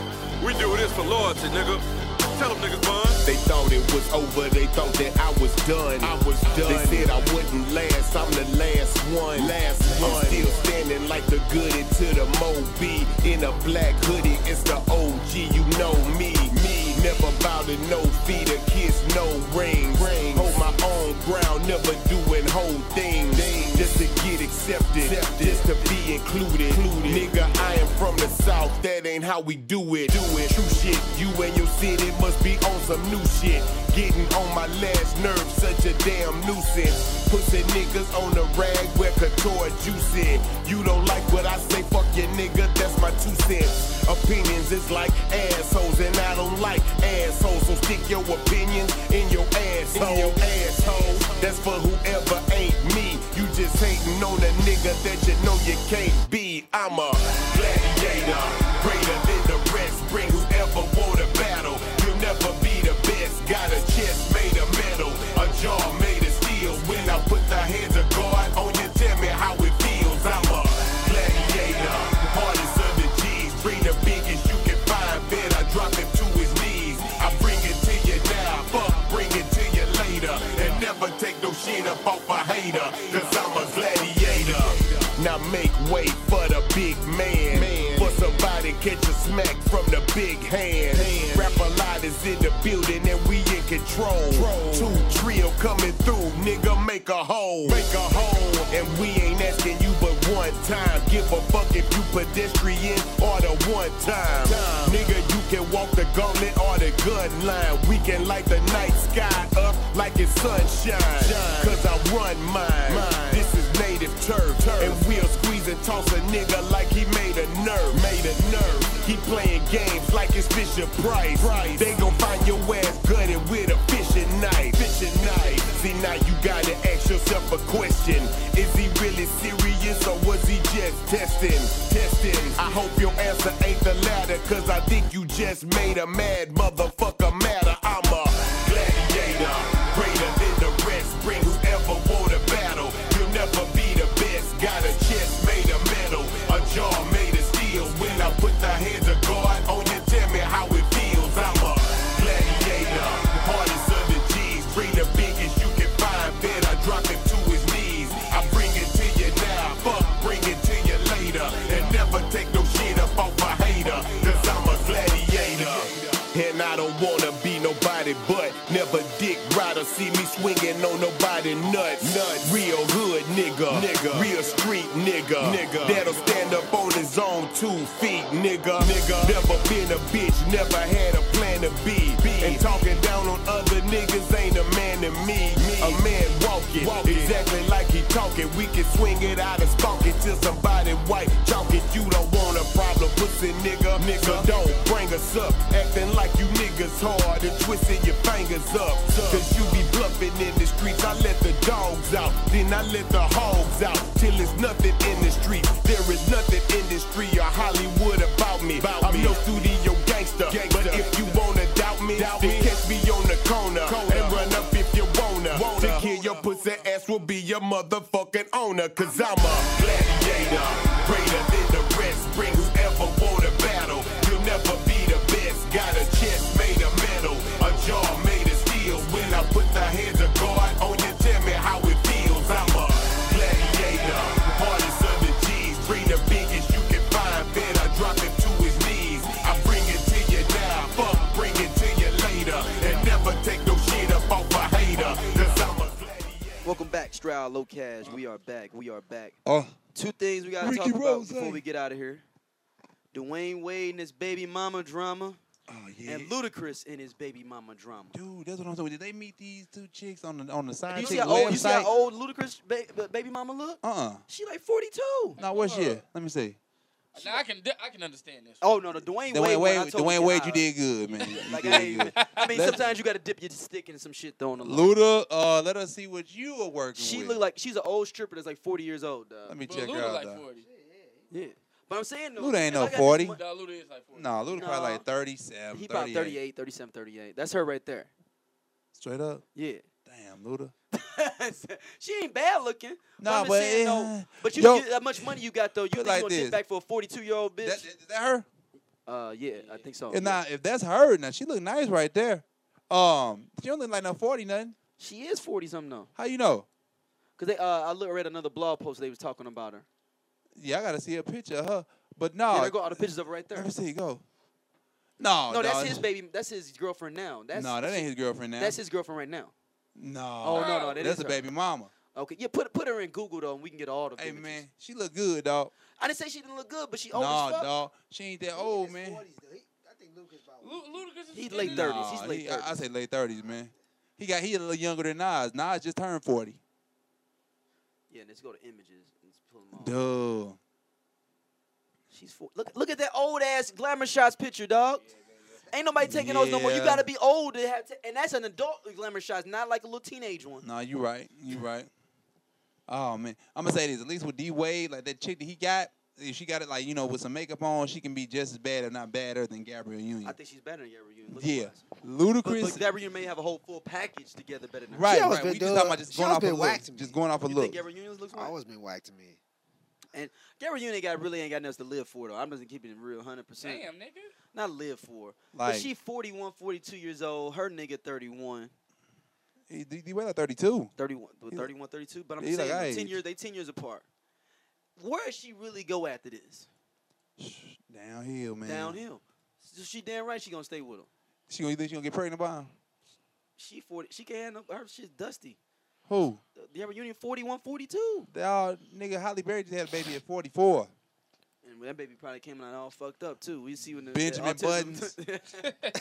We do this for loyalty, nigga. Tell them niggas, bun. They thought it was over, they thought that I was done. I was done. They said I wouldn't last, I'm the last one. Last one. I'm still standing like the goody to the Moby. In a black hoodie, it's the O G, you know me. Me, never bow to no feet, a kiss, no ring. ring. Hold my own ground, never doing whole things. things. Just to get accepted, accepted, just to be included. included. Nigga, I am from the South, that ain't how we do it. Do it. True shit, you and your city must be on some new shit. Getting on my last nerve, such a damn nuisance. Pussy niggas on the rag where couture juicing. You don't like what I say, fuck your nigga, that's my two cents. Opinions is like assholes, and I don't like assholes. So stick your opinions in your asshole. In your asshole. That's for whoever ain't me. You just hating on a nigga that you know you can't be. I'm a gladiator, greater than the rest. Bring whoever want a battle. You'll never be the best. Got a chest made of metal, a jaw made of steel. When I put the hands of God on you, tell me how it feels. I'm a gladiator, hardest of the G's. Bring the biggest you can find. Bet I drop him to his knees. I bring it to you now, fuck, bring it to you later. And never take no shit up off a hater, cause I'm a gladiator. Now make way for the big man. man. For somebody catch a smack from the big hand. hand. Rapper lot is in the building and we in control. Troll. Two trio coming through, nigga, make a hole. Make a hole. And we ain't asking you but one time. Give a fuck if you pedestrian or the one time. time. Nigga, you can walk the gauntlet or the gun line. We can light the night sky up like it's sunshine. Shine. Cause I run mine. mine. This is native turf. turf. And we'll squeeze and toss a nigga like he made a nerve. Made a nerve. He playing games like it's Fisher Price. Price. They gon' find your ass gutted with a fishing knife. Fishing knife. See, now you gotta ask yourself a question. Is he really serious or was he just testing? Testing. I hope your answer ain't the latter, cause I think you just made a mad motherfucker madder. I'm a gladiator, greater than the rest. Bring whoever want a battle. You'll never be the best. Got a chest made of metal, a jaw made of steel. When I put the hands of God on you, tell me how it feels. I'm a gladiator, hardest of the G's. Bring the biggest you can find. Bet I drop him to his knees. I bring it to you now, fuck, bring it to you later. And never take no shit up off a hater, cause I'm a gladiator. And I don't wanna be nobody but never dick rider. See me swinging on nobody nuts. nuts. Real hood nigga. nigga, real street nigga. nigga, that'll stand up on his own two feet, nigga. nigga. Never been a bitch, never had a plan to be. be. And talking down on other niggas ain't a man to me. me. A man walking, walking exactly like he talking. We can swing it out and spark it till somebody white chalk it. You don't want a problem, pussy nigga. nigga. So don't bring us up, acting like you niggas hard and twisting your fingers up. Cause you be bluffing in the streets. I let the dogs out, then I let the hogs out. Till there's nothing in the street. There is nothing industry or Hollywood about me. About I'm me. No studio gangster, gangster. But if you wanna doubt me, doubt then me. Catch me on the corner, corner and run up if you wanna. wanna. To kill your pussy ass ass will be your motherfucking owner. Cause I'm a gladiator, greater than the rest. Bring whoever want to battle. You'll never be the best. Got a chest made of metal, a jaw made of steel. When I put the hands of God on you, tell me how it feels. I'm a gladiator, hardest of the G's. Bring the biggest you can find, then I drop him to his knees. I bring it to you now, fuck, bring it to you later. And never take no shit up off a hater. Cause I'm a Welcome back, Stroud Low Cash. We are back. We are back. Oh. Two things we gotta Ricky talk Rose. about before we get out of here. Dwayne Wade and his baby mama drama. Oh yeah. And Ludacris and his baby mama drama. Dude, that's what I'm saying. Did they meet these two chicks on the on the side? You see chick how old, you see how website? old Ludacris ba- baby mama look? Uh-uh. She like forty-two. Now what's she? Let me see. Now I can I can understand this. Oh no, the Dwayne, Dwayne Wade. Wade, one, I told Dwayne you, Wade, I- you did good, man. You Like did I, ain't, good. I mean, Let's- sometimes you gotta dip your stick in some shit though on the low. Luda, uh, let us see what you are working She with. look like she's an old stripper that's like forty years old. Dog. Let me But check Luda her out. like dog. forty. Yeah, but I'm saying though, Luda ain't if no I got this forty. mon- No, Luda is like forty. No, Luda probably No. like thirty-seven, He about thirty-eight. thirty-eight, thirty-seven, thirty-eight. That's her right there. Straight up. Yeah. Damn, Luda. She ain't bad looking. Nah, but I'm just but saying it- though. But you, Yo- you that much money you got though, you think like you gonna this. get back for a forty-two year old bitch? That, is that her? uh, yeah, I think so. If yeah. not, if that's her, now she look nice right there. Um, she don't look like no forty nothing. She is forty something though. How you know? Cause they, uh, I look, read another blog post they was talking about her. Yeah, I gotta see a picture of her. But no, Yeah, there go all the pictures of her right there. let me see. Go. No, No, that's dog. his baby. That's his girlfriend now. That's No, that ain't his girlfriend now. That's his girlfriend right now. No. Oh no, no, that that's is a her. baby mama. Okay, yeah, put put her in Google though, and we can get all the. Hey images. man, she look good, dog. I didn't say she didn't look good, but she old Nah, as fuck. dog. She ain't that old, man. Lu- Ludacris is He's late in- thirties. He's Nah, late he- I, I thirties. say late thirties, man. He got he a little younger than Nas. Nas just turned forty. Yeah, let's go to images. Let's pull them off. Duh. She's four. Look, look at that old ass glamour shots picture, dog. Ain't nobody taking those no more. You Yeah. gotta be old to have, to, and that's an adult glamour shots, not like a little teenage one. Nah, you right. You right. Oh man, I'm gonna say this. At least with D Wade, like that chick that he got, if she got it like you know with some makeup on, she can be just as bad, if not badder, than Gabrielle Union. I think she's better than Gabrielle Union. Yeah, But, Ludacris. but Gabrielle Union may have a whole full package together better than her. Right, always right. been We just doing- talking about just she going always off a been look. whack to me. Just going off a You look. think Gabrielle Union looks right? Always been whack to me. And Gabrielle Union got really ain't got nothing to live for though. I'm just keeping it real, hundred percent. Damn, nigga. Not live for. Like- but she forty-one, forty-two years old. Her nigga thirty-one. He, D D Wade like thirty-two. thirty-one, He- thirty-one, thirty-two. But I'm he saying like though, our ten age. years. They ten years apart. Where does she really go after this? Downhill, man. Downhill. So she damn right she gonna stay with him. She gonna, you think she gonna get pregnant by him? She forty. She can't handle her. Shit's dusty. Who? The Gabrielle Union forty-one, forty-two. They all nigga Holly Berry just had a baby at forty-four. And that baby probably came out all fucked up too. We see when the Benjamin the autism- Buttons.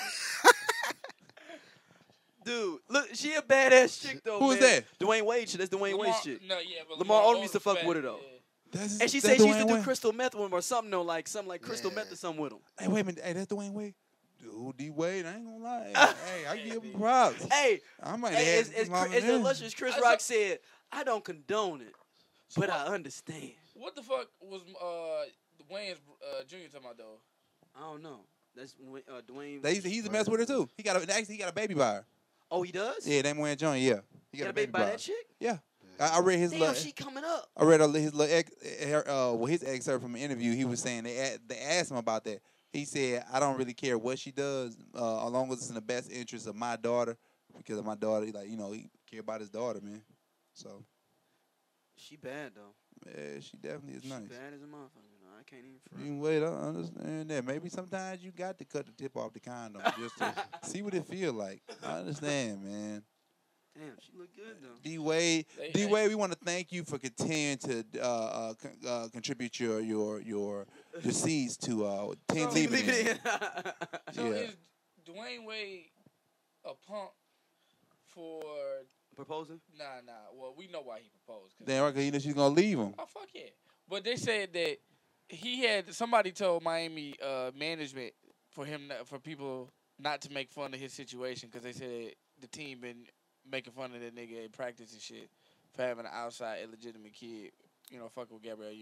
Dude, look, she a badass chick though. Who is man. that? Dwayne Wade shit. That's Dwayne Lamar, Wade shit. No, yeah, but Lamar Lamar Odom used to Odom's fuck fat, with her though. yeah. That's, And she that's said she used to Dwayne do Wade? crystal meth with him or something though, like something like crystal meth or something with him. Hey, wait a minute. Hey, that's Dwayne Wade. Dude, D Wade, I ain't gonna lie. Hey, I give him props. Hey, I might hey, have as, as, mama as there. illustrious Chris I Rock saw- said, I don't condone it, but I understand. What the fuck was uh Wayne's uh, Junior talking about though? I don't know. That's Dwayne- uh, Dwayne. They, he used to mess with her too. He got a, actually he got a baby by her. Oh, he does? Yeah, they went joint. Yeah, he He got a baby by her. that chick? Yeah, I, I read his. Damn, little, she coming up. I read a, his little ex, uh, well, his excerpt from an interview. He was saying they a- they asked him about that. He said, "I don't really care what she does, uh, as long as it's in the best interest of my daughter, because of my daughter. Like you know, he care about his daughter, man. So She bad though. yeah, she definitely is She nice. bad as a motherfucker. You know, I can't even. front. You can wait, I understand that. Maybe sometimes you got to cut the tip off the condom just to see what it feel like. I understand, man. Damn, she look good though. D Wade, They- D Wade, we want to thank you for continuing to uh, uh, con- uh, contribute your your your your seeds to uh, Team So- Leave It Leave it In. in. So Yeah. is Dwayne Wade a punk for? Proposing? Nah, nah. Well, we know why he proposed. 'cause- Damn right, 'cause you know she's gonna leave him. Oh fuck yeah! But they said that he had somebody told Miami uh, management for him not, for people not to make fun of his situation because they said the team been making fun of that nigga in practice and shit for having an outside illegitimate kid. You know, fucking with Gabrielle Union.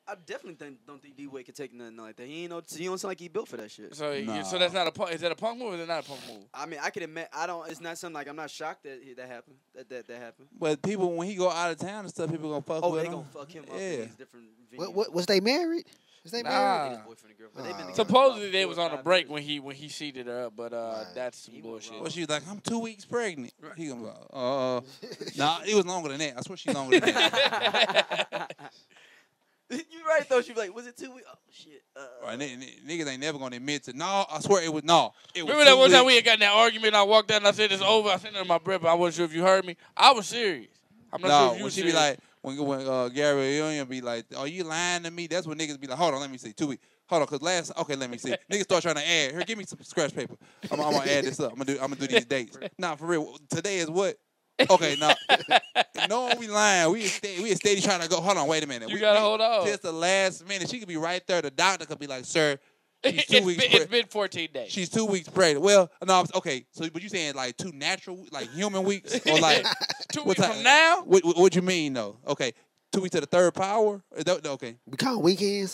I definitely think, don't think D-Wade can take nothing like that. He ain't no. He don't sound like he built for that shit. So, you- so that's not a punk. Is that a punk move or is it not a punk move? I mean, I can admit, I don't. It's not something like I'm not shocked that he- that happened. That that that happened. But people, when he go out of town and stuff, people gonna fuck Oh, with they him. gonna fuck him up. Yeah. In these different venues. What, what, was they married? Was they Nah. married? Boyfriend and girlfriend. They've been together Supposedly for they about was four or on a five break years. when he when he seated her up, but uh, that's some bullshit. Well, she was like, I'm two weeks pregnant. He gonna go, uh, nah, it was longer than that. I swear she longer than that. You right though. She was like, was it two weeks? Oh shit. Uh, Right, n- n- niggas ain't never gonna admit to. No, I swear it was no. It was Remember that two one time we weeks. had got in that argument? I walked out and I said it's over. I sent her my breath, but I wasn't sure if you heard me. I was serious. I'm not no, sure if you when was she be serious. like, when when uh, Gary Union be like, "Are you lying to me?" That's when niggas be like, "Hold on, let me see, two weeks. Hold on, cause last okay, let me see." Niggas start trying to add. Here, give me some scratch paper. I'm, I'm gonna add this up. I'm gonna do. I'm gonna do these dates. Nah, for real. Today is what? Okay, now, no one we lying. We is steady, we is steady trying to go. Hold on, wait a minute. You we, gotta we, hold on. Just the last minute. She could be right there. The doctor could be like, "Sir, she's two it's, weeks. been, pre- it's been fourteen days. She's two weeks pregnant." Well, no, I'm- okay. So, but you saying like two natural, like human weeks, or like Two what weeks type- from now? What, what, what you mean though? Okay, two weeks to the third power. Is that- okay, We count weekends.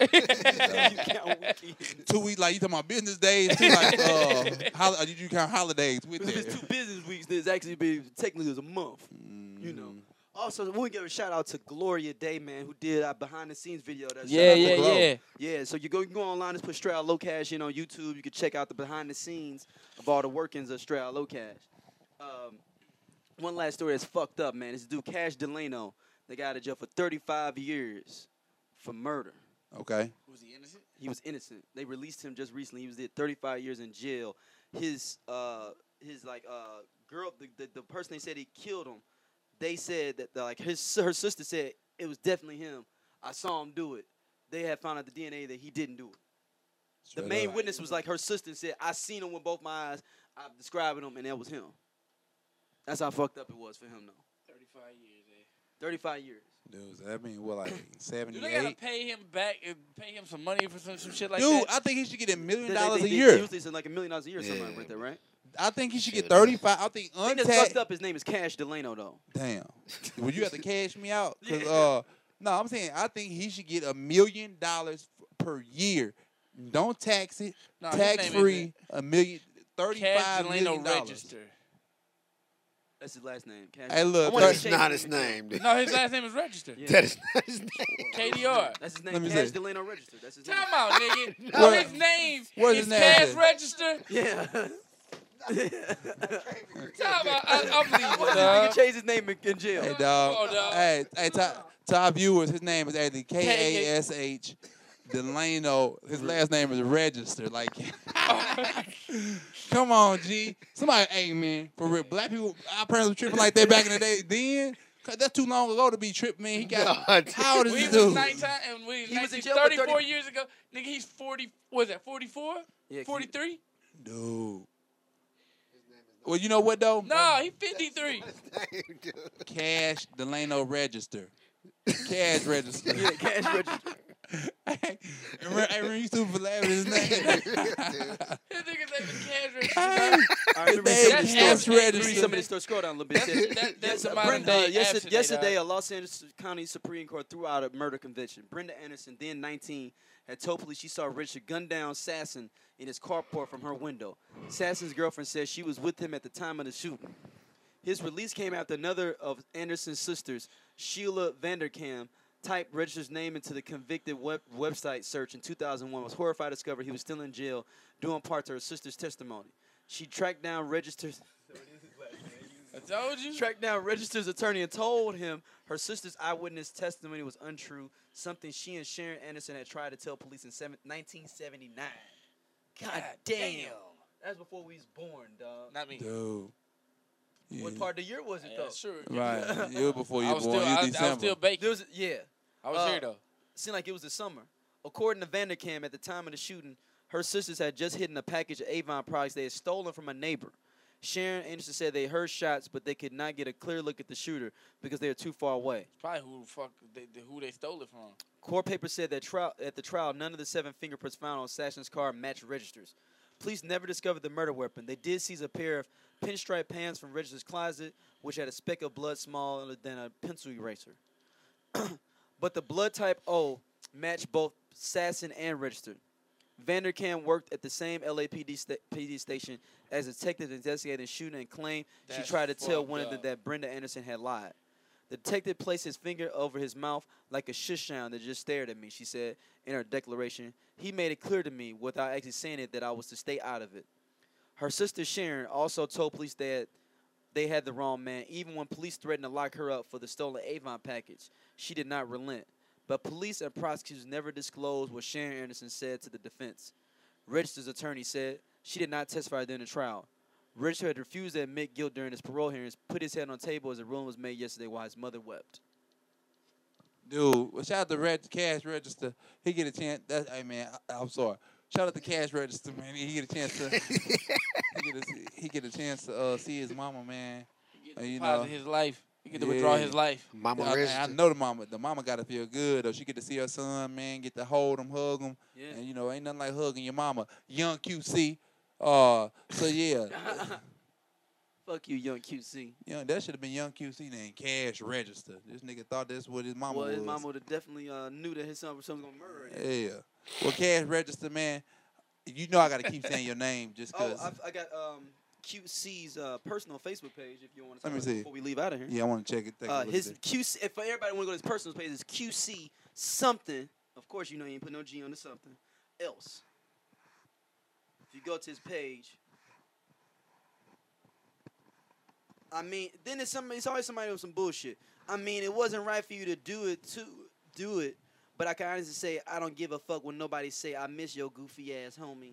two weeks like you talking about business days. Two like uh, hol- did you count holidays with If it's that? two business weeks, then it's actually be technically it's a month. You know. Also, we give a shout out to Gloria Day, man, who did our behind the scenes video. That's Yeah, shout out to yeah, Glo. yeah. Yeah, so you go you can go online, just put Straight Out Low Cash in on YouTube. You can check out the behind the scenes of all the workings of Straight Out Low Cash. Um, one last story that's fucked up, man. This dude Cash Delano, they got out of jail for thirty-five years for murder. Okay. Was he innocent? He was innocent. They released him just recently. He was did thirty-five years in jail. His uh his like uh girl the, the, the person they said he killed him, they said that the, like his her sister said it was definitely him. I saw him do it. They had found out the D N A that he didn't do it. Straight the main up. witness was like her sister said, I seen him with both my eyes. I'm describing him and that was him. That's how fucked up it was for him though. thirty-five years, eh? thirty-five years. Dude, that mean what like Do they gotta seventy-eight? pay him back and pay him some money for some, some shit like Dude, that? I think he should get a million They- they- dollars they- a they year. Usually it's like a million dollars a year or something like that, right? I think he should get thirty-five. I think I think that's untaxed. fucked up. His name is Cash Delano though. Damn. Would you have to cash me out? Cause uh, no, I'm saying I think he should get a million dollars f- per year. Don't tax it. No, his tax name free. A million. Cash Thirty-five Delano million dollars. Register. That's his last name. Cash. Hey, look, I wanna that's change not his his name. name, dude. No, his last name is Register. Yeah. That is not his name. K D R. That's his Let name. me Cash see. Delano Register. That's his name. Time out, nigga. No. His name Where's is his name Cash at? Register. Yeah. Time out. I, I believe I it, want this dog. nigga change his name in, in jail. Hey, dog. Come on, dog. Hey, hey, to, to our viewers, his name is actually K A S H Delano. His last name is Register. Like, come on, G. Somebody, hey, man, for real. Black people, our parents were tripping like that back in the day. Then, cause that's too long ago to be tripping, man. He got, God. how old is We this was dude? nineteen and we He was in nineteen, jail for thirty-four thirty years ago. Nigga, he's forty. Was that forty-four? Yeah, forty-three? Dude. Well, you know what, though? No, he fifty-three. Cash Delano Register. Cash Register. Yeah, Cash Register. Hey, remember, I remember you stupid for laughing at his name. His nigga's name is Cash Register. All right, let me read That's some of Cash this story. Let me read Register. some of this story. Scroll down a little bit. It says- That, that's Yes, a uh, modern Brenda, day uh, yes- abstinate, yesterday, dog. a Los Angeles County Supreme Court threw out a murder conviction. Brenda Anderson, then nineteen, had told police she saw Richard gun down Sasson in his carport from her window. Sasson's girlfriend says she was with him at the time of the shooting. His release came after another of Anderson's sisters, Sheila Vanderkam, typed Richard's name into the convicted web website search in two thousand one. Was horrified to discover he was still in jail, due in part to her sister's testimony. She tracked down Register's I told you. tracked down Register's attorney and told him her sister's eyewitness testimony was untrue, something she and Sharon Anderson had tried to tell police in seven, nineteen seventy-nine. God damn. That's before we was born, dog. Not me. Dude. Yeah. What part of the year was it, Yeah, though? sure. Right. You were before you I were was born. still, You I, I December. was still baking. There was, yeah. I was uh, here, though. Seemed like it was the summer. According to Vanderkam, at the time of the shooting, her sisters had just hidden a package of Avon products they had stolen from a neighbor. Sharon Anderson said they heard shots, but they could not get a clear look at the shooter because they were too far away. Probably who the fuck they, they- who they stole it from. Court papers said that trial, at the trial, none of the seven fingerprints found on Sassion's car matched Register's. Police never discovered the murder weapon. They did seize a pair of pinstripe pants from Register's closet, which had a speck of blood smaller than a pencil eraser. But the blood type O matched both Sasson and registered. Vanderkam worked at the same L A P D, sta- P D station as a detective investigating the shooting and claimed she That's tried to tell fucked one of them up. that Brenda Anderson had lied. The detective placed his finger over his mouth like a shush sound that just stared at me, she said in her declaration. He made it clear to me, without actually saying it, that I was to stay out of it. Her sister Sharon also told police that they had the wrong man. Even when police threatened to lock her up for the stolen Avon package, she did not relent. But police and prosecutors never disclosed what Sharon Anderson said to the defense. Register's attorney said she did not testify during the trial. Register had refused to admit guilt during his parole hearings, put his head on the table as a ruling was made yesterday while his mother wept. Dude, well, shout out to Reg- Cash Register. He get a chance. That, hey, man, I, I'm sorry. Shout out to Cash Register, man. He get a chance to. he, get a, he get a chance to uh, see his mama, man. Uh, you know, Deposit his life. He get to withdraw his life. Mama I, Register. I know the mama. The mama got to feel good, though. She get to see her son, man, get to hold him, hug him. Yeah. And, you know, ain't nothing like hugging your mama. Young Q C. Uh, so, yeah. Fuck you, young Q C. Young, that should have been Young Q C named Cash Register. This nigga thought that's what his mama Well, was. his mama would have definitely uh, knew that his son was going to murder him. Yeah. Well, Cash Register, man, you know I got to keep saying your name just Oh, because. I've, I got um, Q C's uh, personal Facebook page if you want to Let me see see. before we leave out of here. Yeah, I want to check it. Take a Uh, look his at it. Q C, if everybody want to go to his personal page, it's Q C something. Of course, you know you ain't put no G on the something else. If you go to his page, I mean, then it's somebody. It's always somebody with some bullshit. I mean, it wasn't right for you to do it to do it, but I can honestly say I don't give a fuck when nobody say I miss your goofy ass homie.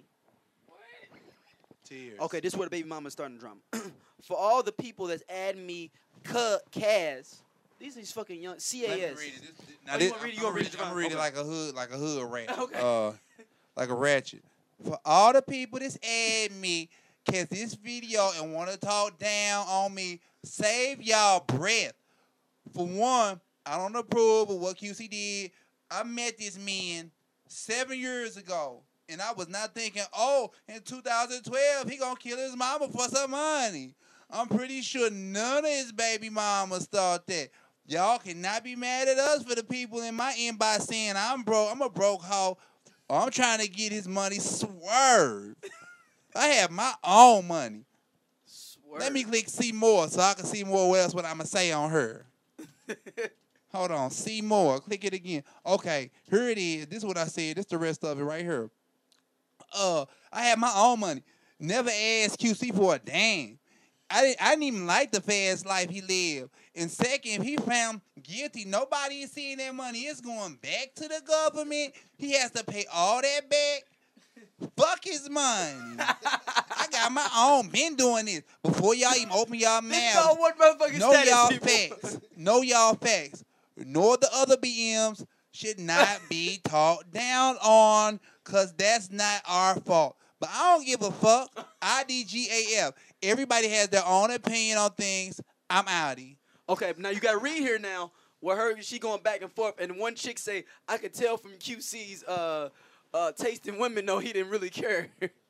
Tears. Okay, this is where the baby mama's starting drama. For all the people that's adding me, K- Kaz, these are these fucking young C A S. Let me read it. This- this- now Oh, this- you want to read it? I'm You want to read gonna it? I'm gonna read it Okay. like a hood, like a hood rat. Okay. Uh, like a ratchet. For all the people that's add me, catch this video and want to talk down on me, save y'all breath. For one, I don't approve of what Q C did. I met this man seven years ago, and I was not thinking, oh, in two thousand twelve, he gonna kill his mama for some money. I'm pretty sure none of his baby mamas thought that. Y'all cannot be mad at us for the people in my inbox saying I'm broke. I'm a broke hoe. Or I'm trying to get his money swerved. I have my own money. Let me click see more so I can see more what else what I'm going to say on her. Hold on. See more. Click it again. Okay. Here it is. This is what I said. This is the rest of it right here. Uh, I have my own money. Never asked Q C for a damn. I didn't, I didn't even like the fast life he lived. And second, if he found guilty, nobody is seeing that money. It's going back to the government. He has to pay all that back. Fuck his money. I got my own. Been doing this. Before y'all even open y'all This mouths. all one motherfucking Know status, y'all people. facts. Know y'all facts. Nor the other B Ms should not be talked down on because that's not our fault. But I don't give a fuck. I D G A F. Everybody has their own opinion on things. I'm outie. Okay, now you got to read here now where her she going back and forth, and one chick say, I could tell from Q C's uh, uh, tasting women, no, he didn't really care.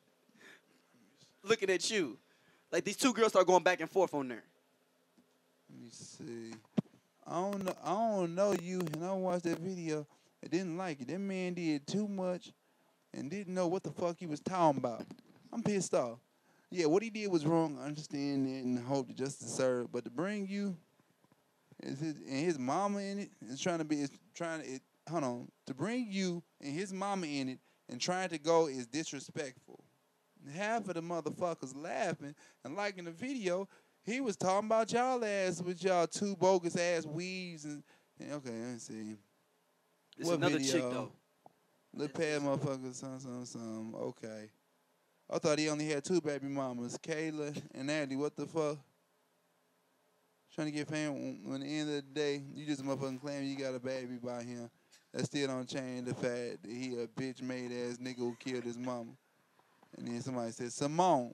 Looking at you. Like, these two girls start going back and forth on there. Let me see. I don't know. I don't know you, and I watched that video. I didn't like it. That man did too much, and didn't know what the fuck he was talking about. I'm pissed off. Yeah, what he did was wrong. I understand it and hope to justice served. But to bring you, is his and his mama in it, is trying to be, is trying to. It, hold on. To bring you and his mama in it and trying to go is disrespectful. Half of the motherfuckers laughing and liking the video. He was talking about y'all ass with y'all two bogus ass weaves and, and okay, let me see. It's another chick, though. Little pad motherfuckers, some, some, some. Okay. I thought he only had two baby mamas, Kayla and Natalie. What the fuck? Trying to get fame when at the end of the day, you just motherfucking claim you got a baby by him. That still don't change the fact that he a bitch made ass nigga who killed his mama. And then somebody said, Simone,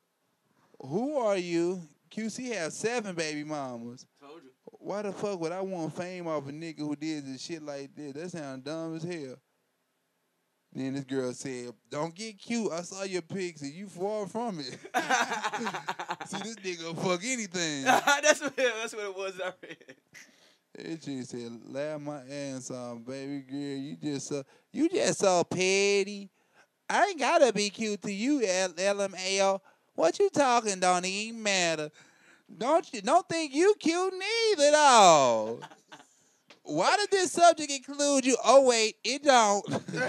who are you? Q C have seven baby mamas. Told you. Why the fuck would I want fame off a nigga who did this shit like this? That sound dumb as hell. Then this girl said, don't get cute. I saw your pics and you far from it. See, this nigga fuck anything. that's, what, that's what it was I read. It just said, laugh my ass off, baby girl. You just so you just so petty. I ain't gotta be cute to you, L- LMAO. What you talking don't even matter. Don't you don't think you cute neither though. Why did this subject include you? Oh wait, it don't.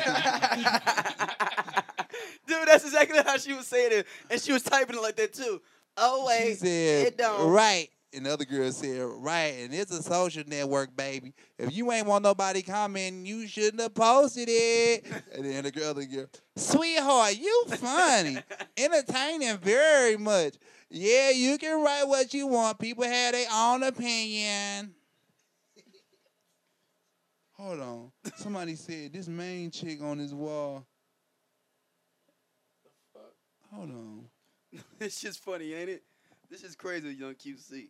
Dude, that's exactly how she was saying it. And she was typing it like that too. Oh wait, She said, it don't. right. And the other girl said, right. And it's a social network, baby. If you ain't want nobody commenting, you shouldn't have posted it. And then the girl, other girl, sweetheart, you funny. Entertaining very much. Yeah, you can write what you want. People have their own opinion. Hold on. Somebody said this main chick on this wall. Hold on. This shit's funny, ain't it? This is crazy, young Q C.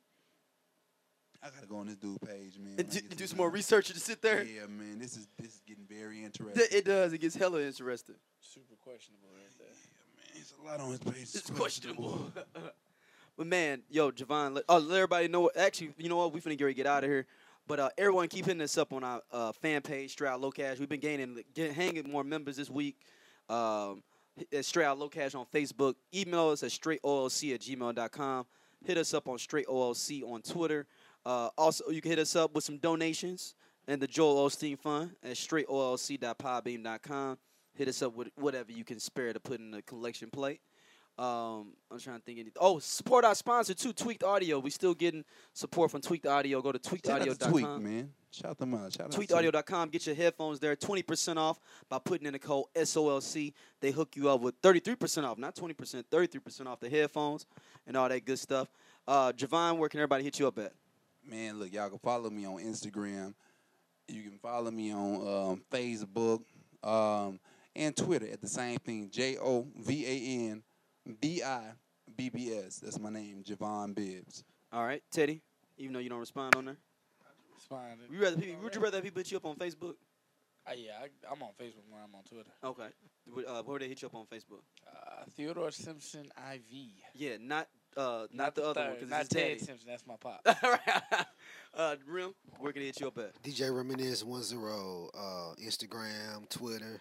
I gotta go on this dude page, man. And do, do some more research to sit there. Yeah, man. This is this is getting very interesting. It does. It gets hella interesting. Super questionable right there. Yeah, man. It's a lot on his page. It's questionable. But man, yo, Javon, let, oh, let everybody know. Actually, you know what? We finna get ready to get out of here. But uh, everyone keep hitting us up on our uh, fan page, Straight Out Low Cash. We've been gaining, get, hanging more members this week. Um, at Straight Out Low Cash on Facebook. Email us at straight O L C at gmail dot com. Hit us up on Straight O L C on Twitter. Uh, also, you can hit us up with some donations and the Joel Osteen Fund at straight O L C dot podbean dot com. Hit us up with whatever you can spare to put in the collection plate. Um, I'm trying to think. Anything. Oh, support our sponsor too, Tweaked Audio. We still getting support from Tweaked Audio. Go to tweaked audio dot com. Tweak, man. Shout them out. Shout out tweaked to audio dot com. Get your headphones there. twenty percent off by putting in the code S O L C. They hook you up with thirty-three percent off. Not twenty percent, thirty-three percent off the headphones and all that good stuff. Uh, Javon, where can everybody hit you up at? Man, look, y'all can follow me on Instagram. You can follow me on um, Facebook um, and Twitter at the same thing. J O V A N B I B B S. That's my name, Javon Bibbs. All right, Teddy. Even though you don't respond on there. Responded. You rather people, would you rather people hit you up on Facebook? Uh, yeah, I, I'm on Facebook more. I'm on Twitter. Okay. Would, Uh, where they hit you up on Facebook? Uh, Theodore Simpson I V. Yeah, not uh, not, Not the, the other third, one. 'cause not it's Ted Teddy. Simpson, that's my pop. uh, Rim, where can they hit you up at? D J Reminisce one zero, uh, Instagram, Twitter,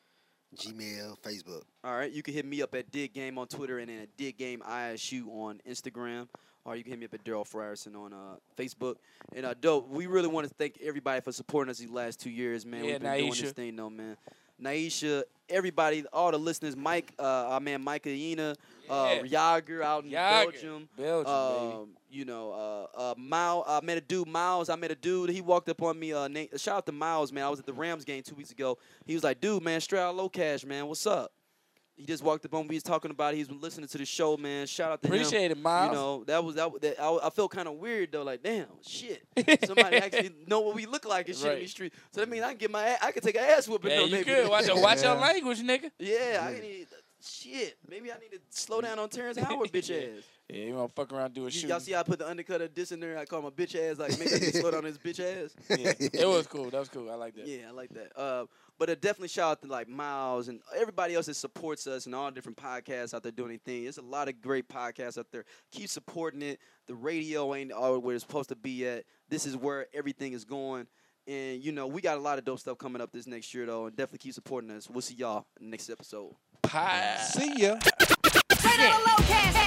Gmail, Facebook. All right, you can hit me up at Dig Game on Twitter and then at Dig Game I S U on Instagram. Or you can hit me up at Daryl Frierson on uh, Facebook. And uh, Dope, we really want to thank everybody for supporting us these last two years, man. Yeah, We've been doing Naisha. this thing, though, man. Naisha, everybody, all the listeners, Mike, uh, our man Micah Yena, uh, Yager out in Yager. Belgium. Belgium, um, baby. You know, uh, uh, Miles, I met a dude, Miles. I met a dude. He walked up on me. Uh, Nate, shout out to Miles, man. I was at the Rams game two weeks ago. He was like, dude, man, Straight Out Low Cash, man. What's up? He just walked up on me. He was talking about it. He's been listening to the show, man. Shout out to him. Appreciate it, Miles. You know, that was that. that I, I felt kind of weird though. Like, damn, shit. Somebody actually know what we look like and shit in Right. these streets. So that means I can get my, a- I can take an ass whooping. Yeah, though, you maybe. could. Watch, your, watch your language, nigga. Yeah, I need shit. Maybe I need to slow down on Terrence Howard, bitch ass. Yeah, you want to fuck around, do a You, shoot. y'all see how I put the undercut of this in there? I call him a bitch ass. Like, make him slow down his bitch ass. Yeah, it was cool. That was cool. I like that. Yeah, I like that. Uh, but uh, definitely shout out to like Miles and everybody else that supports us and all different podcasts out there doing anything. There's a lot of great podcasts out there. Keep supporting it. The radio ain't all where it's supposed to be at. This is where everything is going. And, you know, we got a lot of dope stuff coming up this next year, though. And definitely keep supporting us. We'll see y'all in the next episode. Pie. See ya. Straight Out Low Cash.